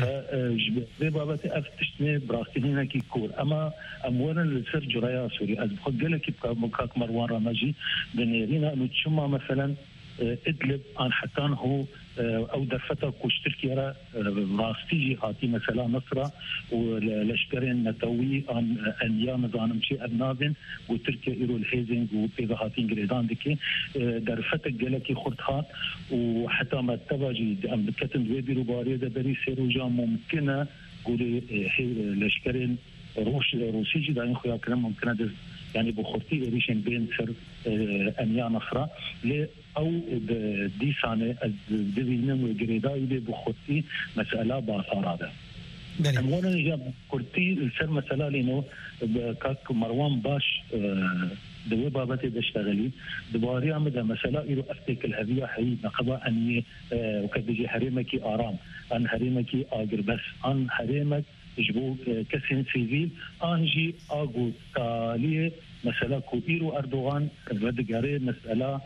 فبابت افتشني براستينا كي كور اما امورا لسر جرايا سوريا از بخجل لك بكاك مروان رمجي بنيرينا انه تشما مثلا ادلب ان حتى هو او درفتا كوش تركيا راستيجي هاتي مثلا نصرة ولشكرين نتوي ان انيام زانم شيء ابنابن وتركيا ايرو الهيزنج وبيغا هاتين جريدان دكي درفتا جلكي خرطهات وحتى ما تباجي ام بكتن ويبيرو باريدا بري سيرو جا ممكنه قولي لشكرين روش روسيجي داين خويا كلام ممكنه يعني بخورتي ريشن بين سر انيا نصرة ل او دي سنه ديفينم وجريدا يدي بخورتي مساله باثار هذا اولا جاب كورتي السر مساله لانه كاك مروان باش دوي بابتي بشتغلي دباري عمد مساله يرو افتك الهديه حي نقبه اني وكدجي حريمك ارام ان حريمك اجر بس ان حريمك جبو كسين سيفيل انجي اغو تالي مساله كوبيرو اردوغان بدغاري مساله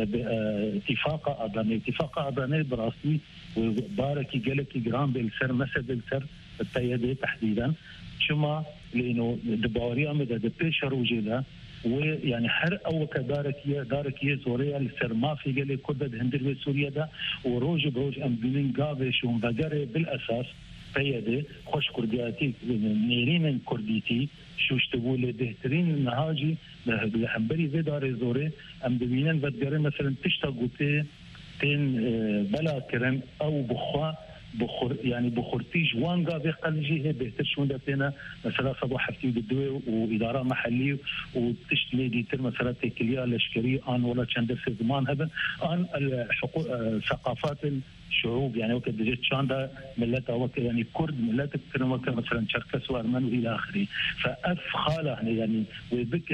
اتفاق اداني اتفاق اداني براسي وباركي جلكي جرام بالسر مسد السر التيادي تحديدا شما لانه دباري عمد دبيشر وجيلا ويعني حر او كداركيه داركيه سوريا السر ما في قال كود هندر سوريا ده وروج بروج ام بين غافش ومبغري بالاساس تيادي خوش كردياتي نيرين كرديتي شو اشتغل بهترين نهاجي بالحنبري في دار زوري ام دبينن بدغري مثلا تشتغوتي تين بلا كرم او بخوا بخور يعني بخورتي جوان قاضي قلجي هي بهتر شون داتنا مثلا صباح حفتي بالدوي واداره محلي وتشتلي ديتر مثلا تكليا لشكري ان ولا كان زمان هذا ان الحقوق ثقافات الشعوب يعني وقت جيت شاندا ملتها وقت يعني كرد ملتك كانوا مثلا شركس وارمن والى اخره فاف خاله يعني وبك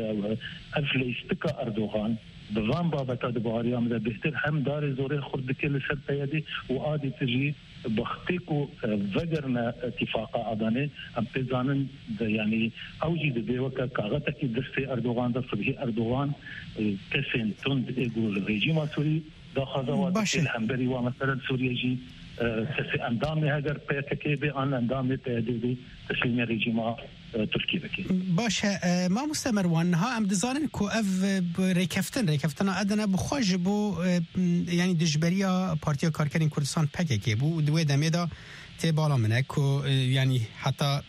اف ليستكا اردوغان بغام بابتا دباريا مده بهتر هم دار زوري خرد كل سر يدي وادي تجي بختيكو فجرنا اتفاقا اداني ام بزانن يعني اوجي دي وكا كاغتك درسي اردوغان ده صبحي اردوغان كسن تند ايغو الريجيم سوري دا خزوات الحنبري ومثلا سوريا جي كسي اندامي هاجر بيكي بي ان اندامي بيدي تسليم الريجيم تركي بكي باشه ما مستمر وانها ام دزانن كو اف ريكفتن ريكفتن ادنا بخوج بو يعني دجبريا بارتيا كاركرين كردستان بكي بو دوي دميدا تي بالا منكو يعني حتى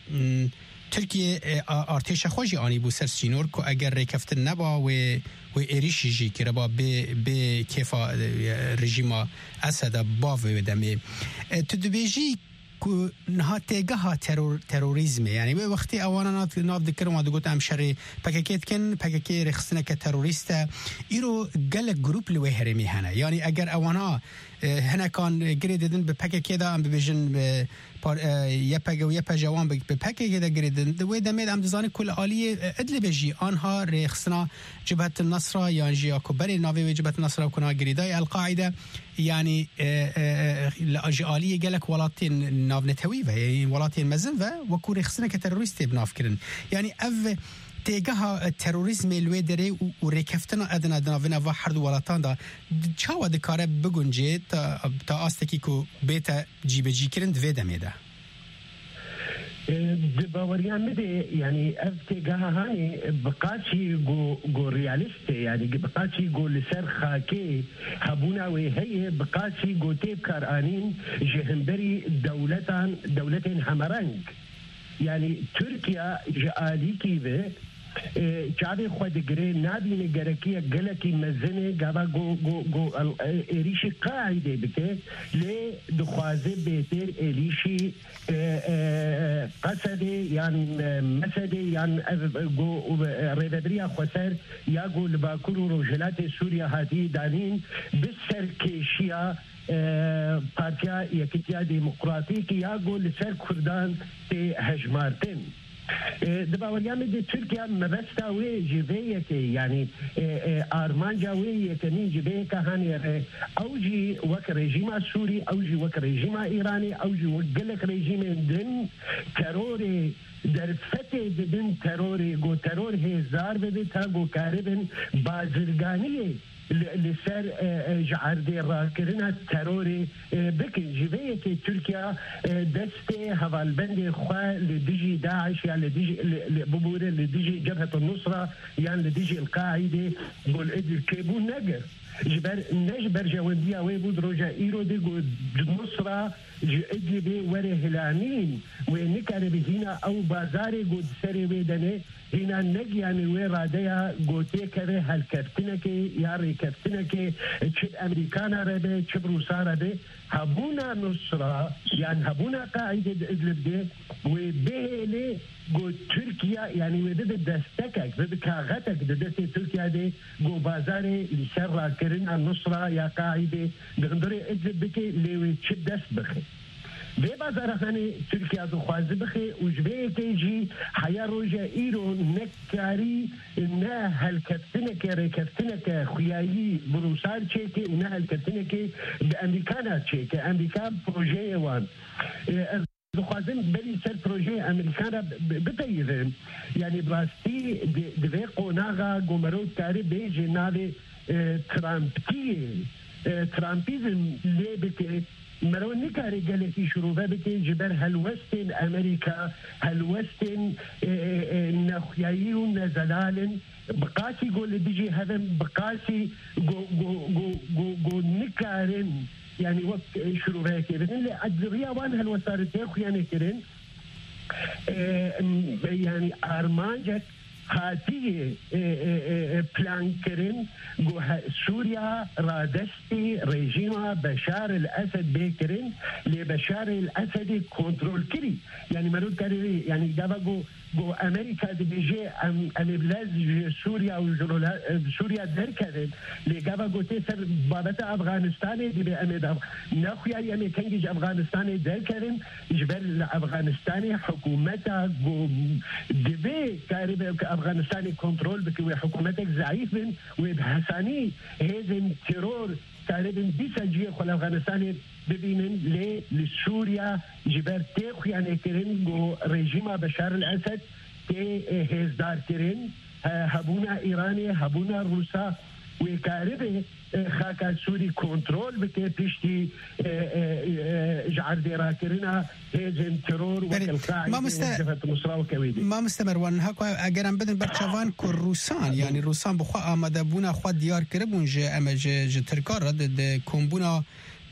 تركيا ارتش خوجي اني بو سر سينور كو اگر ريكفتن نبا و و ایریشی جی که ربا به به کفا رژیم اسد باوی دمی تو دبیجی کو نه تگاه ترور تروریسم یعنی به وقتی اوانا ناف ذکرم و دگوت امشری پکیت کن پکیت رخصنه که تروریست ایرو گل گروپ لوی هرمی هنه یعنی اگر اوانا هنا كان جريدن بباكي كده ام بيجن يبقى ويبقى جوان بباكي كده جريدن دوي دميد ام دزاني كل آلية ادل بيجي انها رخصنا جبهة النصرة يعني جي اكبري نافي جبهة النصرة وكنا جريداي القاعدة يعني لاجي آلية جالك ولاتين ناف نتويفه يعني ولاتين مزنفه وكو رخصنا كتروريستي بنافكرن يعني اف تيجاه التروریسم الویدری و رکفتن ادنا دناوینا و هر دو ولاتان دا چاوا دکاره بگنجه تا تا آستکی کو بیتا جی به جی کرند ویدا میده باوريان مدي يعني افتقاها هاني بقاتي جو جو رياليست يعني بقاتي جو لسر خاكي هبونا وهي بقاتي جو تيب كارانين جهنبري دولتان دولتين همرنج يعني تركيا جالي كيفه چاوی خود گره نبی نگرکی گلکی مزنه گاوا گو گو گو ایریشی قاعده بکه لی دخوازه بهتر ایریشی قصده یعنی مسده یعنی گو ریبدریا خسر یا گو لباکور و روجلات سوریا هاتی دانین بسر کشیا پارتیا یکتیا دموکراتیک یا گو لسر کردان تی هجمارتن دباوریان دی ترکیه مبستا وی جیویه که یعنی آرمانجا وی کنی جیویه که هانی اوجی وک رژیم سوری اوجی وک رژیم ایرانی اوجی وک گلک رژیم دن ترور در فتح دن ترور گو ترور هزار بده تا گو کاربن بازرگانیه لسر جعردي راكرنا تروري بكن جبيه كي تركيا دستي هفالبندي خوا لديجي داعش يعني لديجي ببوري لديجي جبهة النصرة يعني لديجي القاعدة قول ادل كيبو نقر جبر نجبر جوانديا ويبود رجا ايرو دي قول النصرة ادلبي وري هلانين ونكار بهنا او بازاري قول سري ويدني هنا نجي يعني وين راديا قوتي كذا هالكابتنك يا ريكابتنك تشد أمريكانا ربي تشد روسا ربي هبونا نصرة يعني هبونا قاعدة إدلب دي وبهلي قو تركيا يعني ودد دستكك ضد كاغتك ضد تركيا دي قو بازاري لسر كرنا النصرة يا قاعدة بغندري إدلب بكي لوي تشد دست بخي به بازار خانه ترکیه دو خوازه بخی وجبه تیجی حیا روژا ایرو نکاری نه هل کفتنه که رکفتنه که خویایی بروسار چه که نه هل کفتنه که به امریکانا چه که امریکا پروژه وان دخوازم بلی سر پروژه امریکانا بتاییدن یعنی براستی دوی قوناغا گمرود کاری بیجی ناوی ترامپیه ترامپیزم لیبکه مرو نکاری گلکی شروع بکه جبر هلوستن امریکا هلوستن نخیایی و نزلالن بقاسی گول دیجی هدم بقاسی گو گو گو گو گو نکارن يعني وقت شروع بكي بدن لأجريا وان هالوسارتين خيانة كرين يعني أرمانجك خاتية بلان كرين سوريا رادستي ريجيما بشار الأسد بكرين لبشار الأسد كنترول كري يعني مرود كري يعني جابا جو جو أمريكا دي بيجي أم أمبلاز سوريا وجرولا سوريا دركرين لجابا جو تسر بابتا أفغانستان دي بأمد نخويا يعني كنجي أفغانستان دركرين جبل أفغانستان حكومتها جو دبي كارب أفغانستان كنترول بكوي حكومتك ضعيف من وبحساني هذا الترور تقريبا بيسجيه خل أفغانستان ببينن ل لسوريا جبر تيخ يعني كرين جو رجيم بشار الأسد تي هزدار كرين هبونا إيراني هبونا روسا وكاربه خاكا سوري كنترول بكي بيشتي جعر ديرا كرنا هيجن ترور وكالقاعدة وجبهة النصرة وكويدي ما مستمر وان هكو اگرم بدن برچوان كر روسان يعني روسان بخوا آمده بونا خوا ديار كربون جه اما جه, جه تركار رد كومبونا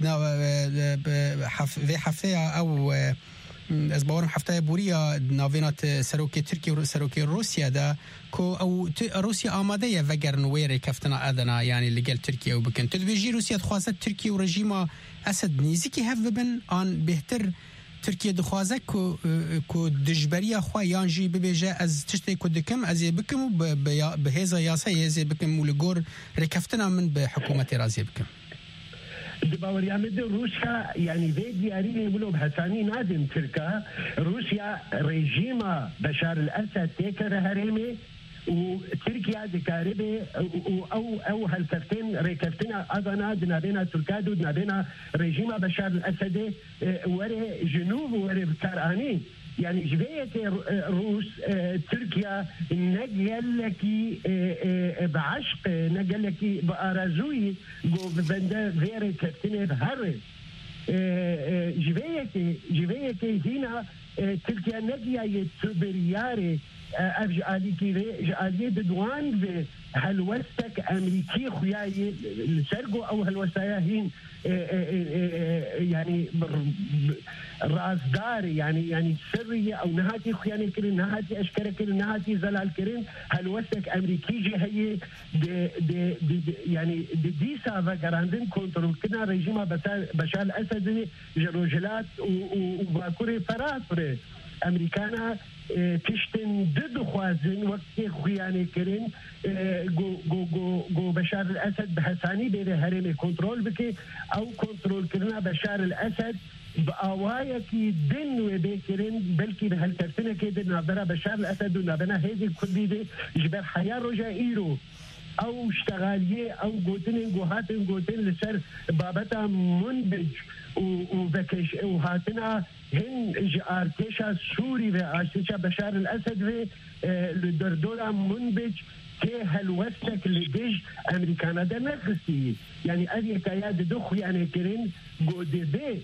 في حفته او از باورم هفته بوریا ناوینات سروکی ترکیه و سروکی روسیه ده کو او روسیه آماده یه وگر نویره کفتنا ادنا یعنی لگل ترکیه و بکن تدویجی روسیه خواست ترکیه و رژیم اسد نیزی هف ببن آن بهتر ترکیه دخوازه کو کو دجبریه خو یانجی ببیجه از تشتی کو دکم از بکم و به هزا یاسه یزی بکم و لگور رکفتنا من به حکومت رازی بکم دباوري عمد روسيا يعني في ديارين يقولوا بحساني نادم تركا روسيا ريجيما بشار الأسد تيكر هرمي وتركيا دكاربه او او هالكفتين ريكفتين اضنا دنابينا تركادو دنابينا ريجيما بشار الأسد وري جنوب وري بكاراني يعني جبهة روس تركيا نقل لك بعشق نقل لك بأرازوي جو بندا غير كابتن بهر جبهة جبهة هنا تركيا نقيا يتبرياري أفجعالي كذا جعالي بدوان في هالوستك أمريكي خياي السرقو أو هالوستاياهين يعني رازدار يعني يعني سرية أو نهاتي خيانة كرين نهاتي أشكرة كرين نهاتي زلال كرين هالوستك أمريكي جي هي دي دي دي يعني دي ديسا فقراندن كنترول كنا رجيمة بشار الأسد جروجلات وباكوري فراسوري أمريكانا تشتن ضد خوازن وقت خيانة كرين جو جو جو جو بشار الأسد بحساني بين هرم كنترول بكي أو كنترول كرنا بشار الأسد بآوايا كي دين وبيكرين بلكي بهالكرتنة كده نابرا بشار الأسد ونابنا هذه كل دي جبر حياة رجا إيرو او اشتغاليه او جوتين جوهاتن جوتين لسر بابتا منبج وفكش وهاتنا هن ارتشا سوري وارتشا بشار الاسد و لدردورا منبج كي هالوسك لديج امريكانا دا نغسي يعني ادي كياد دخو يعني كرين جودي بي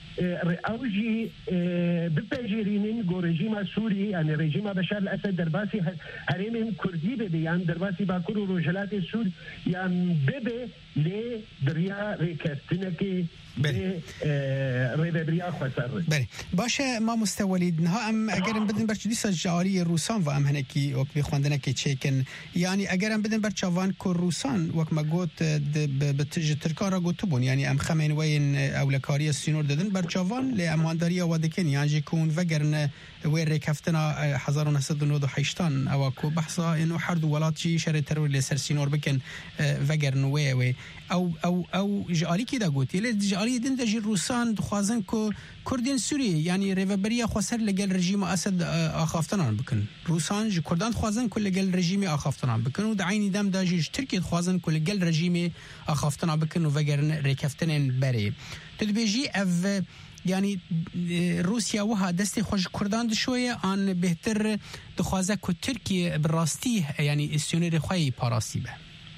اوجي ببجيرين جو رجيم سوري يعني رجيم بشار الاسد درباسي هريم كردي بي يعني درباسي باكور ورجلات سوري يعني بيبي لي دريا ريكرتنكي بله ريبريا خسر بله باشه ما مستولید نه ام اگرم بدن بر چدیس جاری روسان و ام هنکی وک بخوندنه کی چیکن یعنی اگرم بدن بر چوان کو روسان وک ما گوت بتج ترکارا گوتبون یعنی ام خمین وین اولکاری سینور ددن بر چوان ل امانداری و دکن یعنی کون وگرن ویر رکفتنا هزار و نهصد و نود و هشت او کو بحثا انه حرد ولاتجی شر ترور لسر سینور بکن وگرن وی وی او او او جاری کی دا گوتی ل جاری دن دجی روسان دخوازن کو کردین سوریه یعنی ریوبریا خسر لگل رژیم اسد اخافتنان بکن روسان ج کردان خوازن کل لگل رژیم اخافتنان بکن و دعینی دم داجی ترکیه خوازن کل لگل رژیم اخافتنا بکن و وگرن رکفتنن بری تدبیجی اف يعني روسيا وها دستي خوش كردان شوية عن بهتر دخوازة كو تركيا بالراستي يعني السيونير خوي باراستي به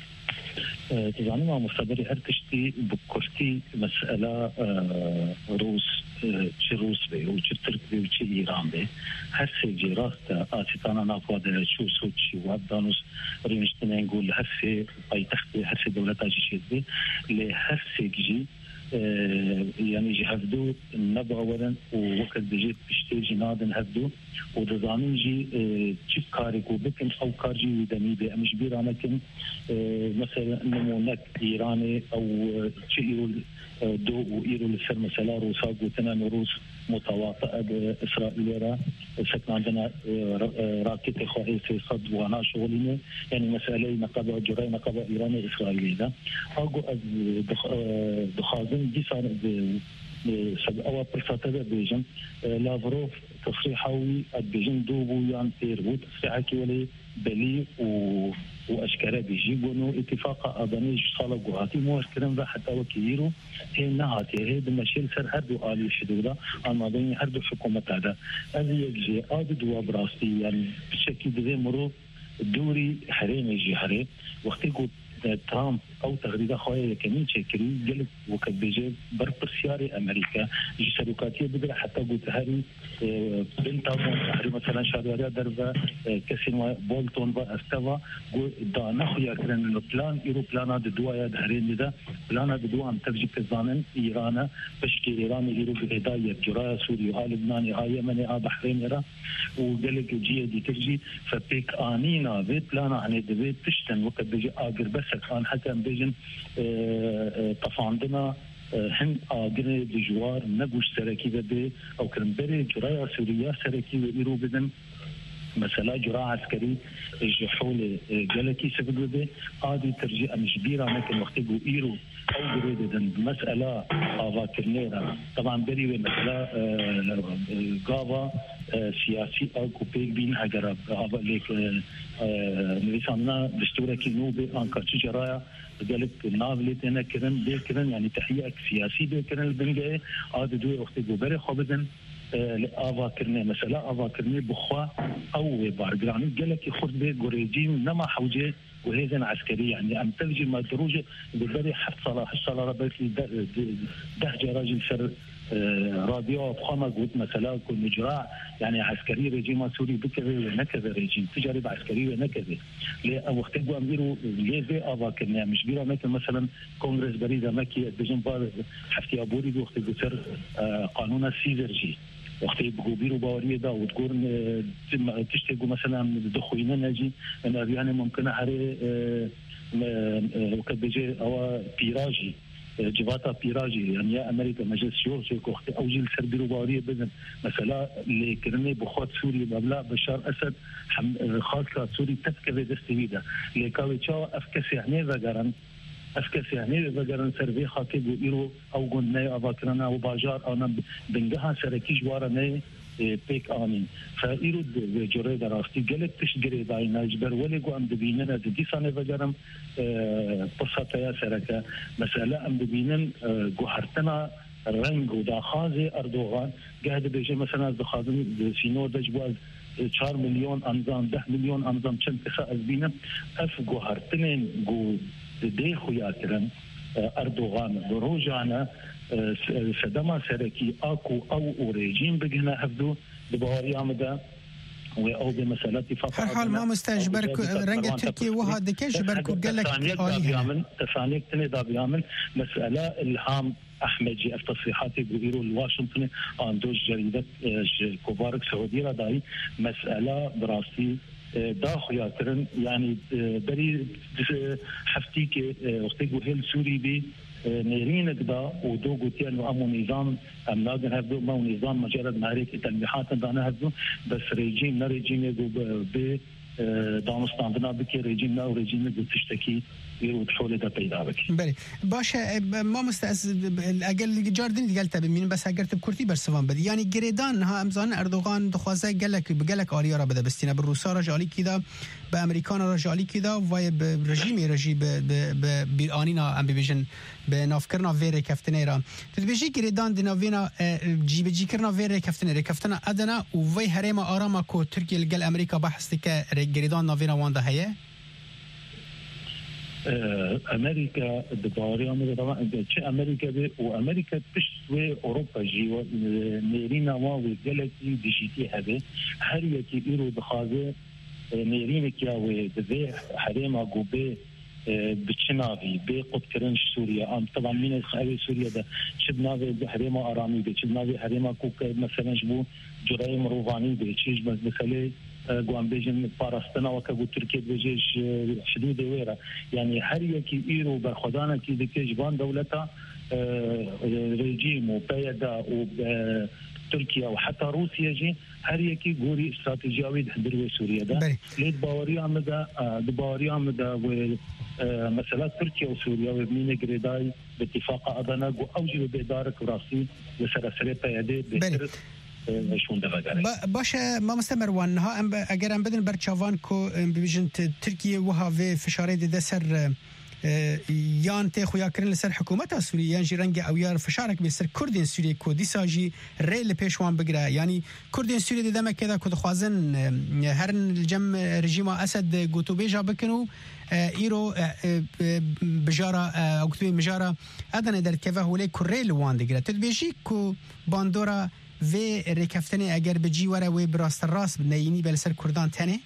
تزعني مع مصدري هرتشتي بكرتي مسألة روس چه روس به و چه ترک به و چه ایران به هر سه جی راستا آسیتانا نافواده شو سوچی و عبدانوس رینشتنه نقول هر سه پایتخت هر سه دولت آجیشید به لی هر سه جی يعني جهدوا النبع اولا ووقت بجيت بشتي جنادن هدو ودزانين جي تشيف كاريكو بكن او كارجي ودمي بي مش بيرانكن مثلا نمونك ايراني او تشيو دو وإيرو لسر مثلا روسا قوتنا روس متواطئة بإسرائيل سكن عندنا راكت خواهي في صد وانا شغلين يعني مسألة نقابة جراي نقابة إيراني إسرائيلية أقو دخازن دي صار سب أول برساتة بيجن لافروف تصريحاوي بيجن دوبو يعني تيربو تصريحا كيولي بلي و واشكره بيجي بنو اتفاق اباني صاله قواتي مو اشكرن حتى وكيرو هي نهاتي هي بمشيل سر هردو آلي شدودا اما بين هردو حكومه هذا هذه يجي اد دوا براستي يعني بشكل ذي مرو دوري حريم يجي حريم وقت يقول ترامب او تغريده خويا كمين شكري قلت وقت بيجي بربسياري امريكا يجي سلوكاتيه بدل حتى قلت هاري بنتاغون هاري مثلا شادواريا دربا كسين بولتون واستوا دا نخويا كرن البلان ايرو بلانا دوايا دهرين ده بلانا دوا ام ترجي كزانن ايران بشكي ايران ايرو بهدايه جرايا سوريا لبنان هاي يمن بحرين را وقالك جي دي ترجي فبيك انينا في بلانا عن دبي تشتن وقت بيجي اجر بس كان حتى بيجن طفاندنا هند آگره دجوار نگوش سرکی بده او کرنبری جرايا سوريا سرکی و ایرو بدن مثلا جراء عسكري جحول جلكي سبب بده عادي ترجع مجبيرة ممكن وقت يقول إيرو أو جريدة مسألة آفا كرنيرا طبعا بري مسألة قابا سياسي أو كوبيك بين هجرة آفا ليك نريساننا دستورة كنوبة أنكر تجرايا قالت نافلت أنا كرن بي كرن يعني تحية سياسي بي كرن البنجاء عادي دوي وقت يقول بري خبزن لآفا كرني مثلا آفا كرني بخوا أو بارجراني قالك يخرج به جوريجين نما حوجه وهذا عسكري يعني أم تلجي ما دروجه بالبري حصل حصل ربيت دهجة راجل سر راديو بخامة قلت مثلا كل مجراء يعني عسكري رجيم سوري بكذا ونكذا رجيم تجارب عسكري ونكذا ليه أو اختبوا أميرو ليه زي آفا كرني مش بيرا مثل مثلا كونغرس بريدة مكي بجنبار حفتي أبوري دو اختبوا سر قانون السيزرجي وقت يبقوا بيرو باوريه دا وتقول تشتكوا مثلا دخوينا نجي انا يعني ممكن عليه وقت بيجي او بيراجي جباتا بيراجي يعني يا امريكا مجلس شيوخ وقت اوجي السر بيرو باوريه بزن مثلا اللي كرني بخوات سوريا مبلغ بشار اسد خاص سوري تسكبه دستويدا اللي كاوي تشاو افكس يعني وغران افكس يعني بقرن سربي خاطي بيرو او قلنا افاكرنا وباجار انا بنجها سركي جوارنا بيك آمين فإيرود جوري دراستي قلت تشجري داينا جبر ولقوا أم دبيننا دي سنة بجرم قصة يا سركة مسألة أم دبينن جوهرتنا رنگ وداخازي أردوغان قاعد بيجي مثلا دخازم سينور دجواز چهار مليون أنظام ده مليون أنظام چند كسا أزبينا أف جوهرتنين جو دي خوياترن أردوغان بروجانا سدما سركي اكو او ريجيم بقنا هفدو ببواري عمدا او بمساله اتفاق هر حال ما مستجبر رنگ تركيا وهذا كيش بركو قال لك آلي تفانيك تني دا بيعمل مساله الهام احمد جي التصريحات بيقولوا الواشنطن عن دوج جريده كوبارك سعوديه داي مساله براسي داخل ترن يعني بري حفتيك وقتي هيل سوري بي نيرين قدا ودو قوتين وامو نظام املاك هذو ما نظام مجرد معركه تلميحات دانا هذو بس ريجيم نا ريجيم يقول ب دانستان بنا بكي ريجيم نا وريجيم يقول تشتكي وتحول ده پیدا بکی. بله باشه ما مستعز اگر جاردن قالت بمين بس اگر بكرتي برسوان بدي يعني جريدان ها امزان اردوغان دخوازه قالك بقالك آليا را بده بستينا بالروسا رجالي كده بامريكان رجالي كده و برژیم رژی به بیانینا ام بیژن به نافکرنا ویره کفتنیرا تدبیجی گریدان دیناوینا جیب جی کرنا ویره کفتنیره کفتنا ادنا و وی هرما آراما کو ترکیه لگل امریکا بحثی که گریدان ناوینا وانده هیه امريكا الدباري امريكا تشي امريكا بي وامريكا تشتوي اوروبا جي نيرينا واوي جلتي دي جي تي هذه هريكي ايرو دخازه نيرينك يا وي بذي حريمه قوبي بتشنافي بقط كرنش سوريا ام طبعا مين خاوي سوريا ده شبنافي بحريمه ارامي بتشنافي حريمه كوك مثلا جبو جرايم روفاني بتشيج بس مثلا قوام بيجن باراستنا وكبو تركيا بيجيش حدود ويرا يعني هريكي ايرو برخدانا كي دكيجبان دولتها ريجيم وبيدا وتركيا وحتى روسيا جي هريكي غوري استراتيجيوي دحدروا سوريا ده ليد باوري عمدا دباوري عمدا ومسألة تركيا وسوريا وبنين جريداي باتفاق ادنا اوجه باداره راسي لسرسره بيدي بهتر شون دفعه باشه ما مستمر وان ها ام اگر ام بدن برچاوان کو بيجن تركيا وها في فشاره ده سر یان ته خویا کرن لسر حکومت سوریه یان جرنگ او یار فشارک به سر کردین سوریه کو دیساجی ریل پیشوان بگره یعنی کردین سوریه دمه کدا کو خازن هرن الجم رژیم اسد گوتو بیجا بکنو ایرو بجارا او کتبی مجارا ادن در کفه ولی کریل وان دگره تدبیجی کو باندورا و رکفتنی اگر بجی وره و براست راست بنینی بل سر کردان تنه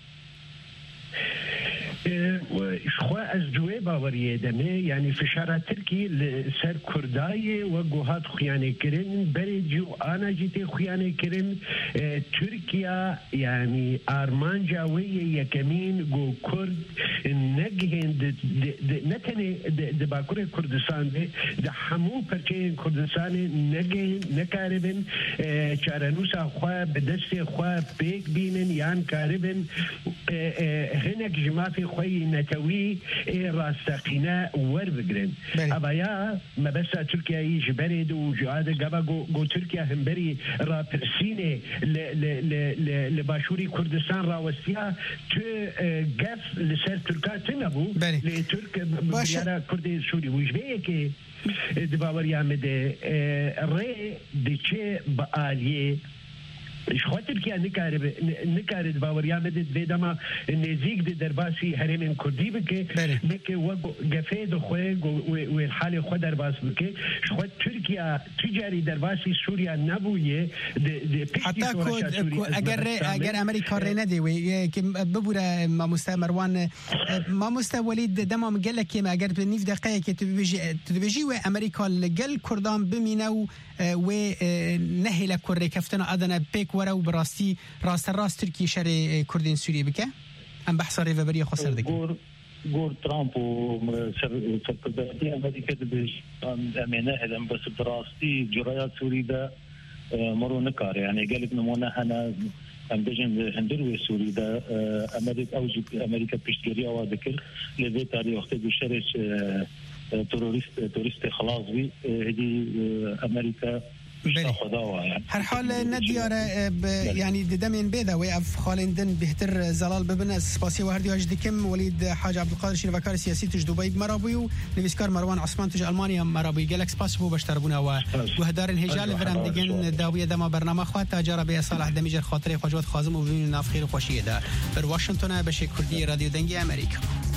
إخوة أزدوي باورية دمي يعني فشارة تركي لسر كرداي وقوهات خيانة كرن بريجو أنا جيتي خيانة كرن اه تركيا يعني أرمان جاوية يكمين قو كرد نجهن نتني دباكوري كردستان دي دحمو بركين كردستان نجهن نكاربن اه چارنوسا خواه بدست خواه بيك بينن يان كاربن اه هناك جماعتي خوي نتوي راستقينا وربقرن أبايا ما بس تركيا يجي بريد وجهاد قبا جو تركيا هم بري را برسيني لباشوري كردستان راوستيا تو قف لسر تركا تنبو لترك بيارا كردي سوري وجبه كي دباوري عمده ري دي چه بآليه إخوة تركيا نكارب نكارد باوريا مدد بيدما نزيق دي درباسي هرمين كردي بكي بكي وقو قفيد خوي والحالي خو درباس بكي إخوة تركيا تجاري درباسي سوريا نبوية حتى كو اگر اگر امريكا رينا دي وي ببورا ما مستوى مروان ما مستوى وليد دمام قال لك ما اگر نيف دقائق تبيجي تبيجي وامريكا قال كردان بمينو و نهي كوري كفتنا ادنا بيك ورا وبراستي راس الراس تركي شري كردين سوريا بك ام بحث ريفابريا خسر دك غور غور ترامب وسرقداتي امريكا بش امانه هذا بس براستي جرايات سوريا ده مرو نكار يعني قال لك نمونه انا ام بجن هندروي سوريا ده امريكا او امريكا بيشتري او ذكر لذي تاريخ وقت بشرش تروریست تروریست خلاص بی هدی امریکا هر حال ندیاره يعني دمين بيدا ويقف خالندن بهتر زلال ببن سپاسی و هردی دکم ولید حاج عبدالقادر شیروکار سیاسی تج دبی مرابوی و نویسکار مروان عثمان تج المانیا مرابوی گلکس پاس بو بشتربونا و وهدار الهجال فرندگن داویه دما برنامه خواهد تاجر به صالح دمیجر خاطر خواجات خازم و ببین نافخیر خوشیه ده بر واشنگتن بشه کردی رادیو دنگی امریکا.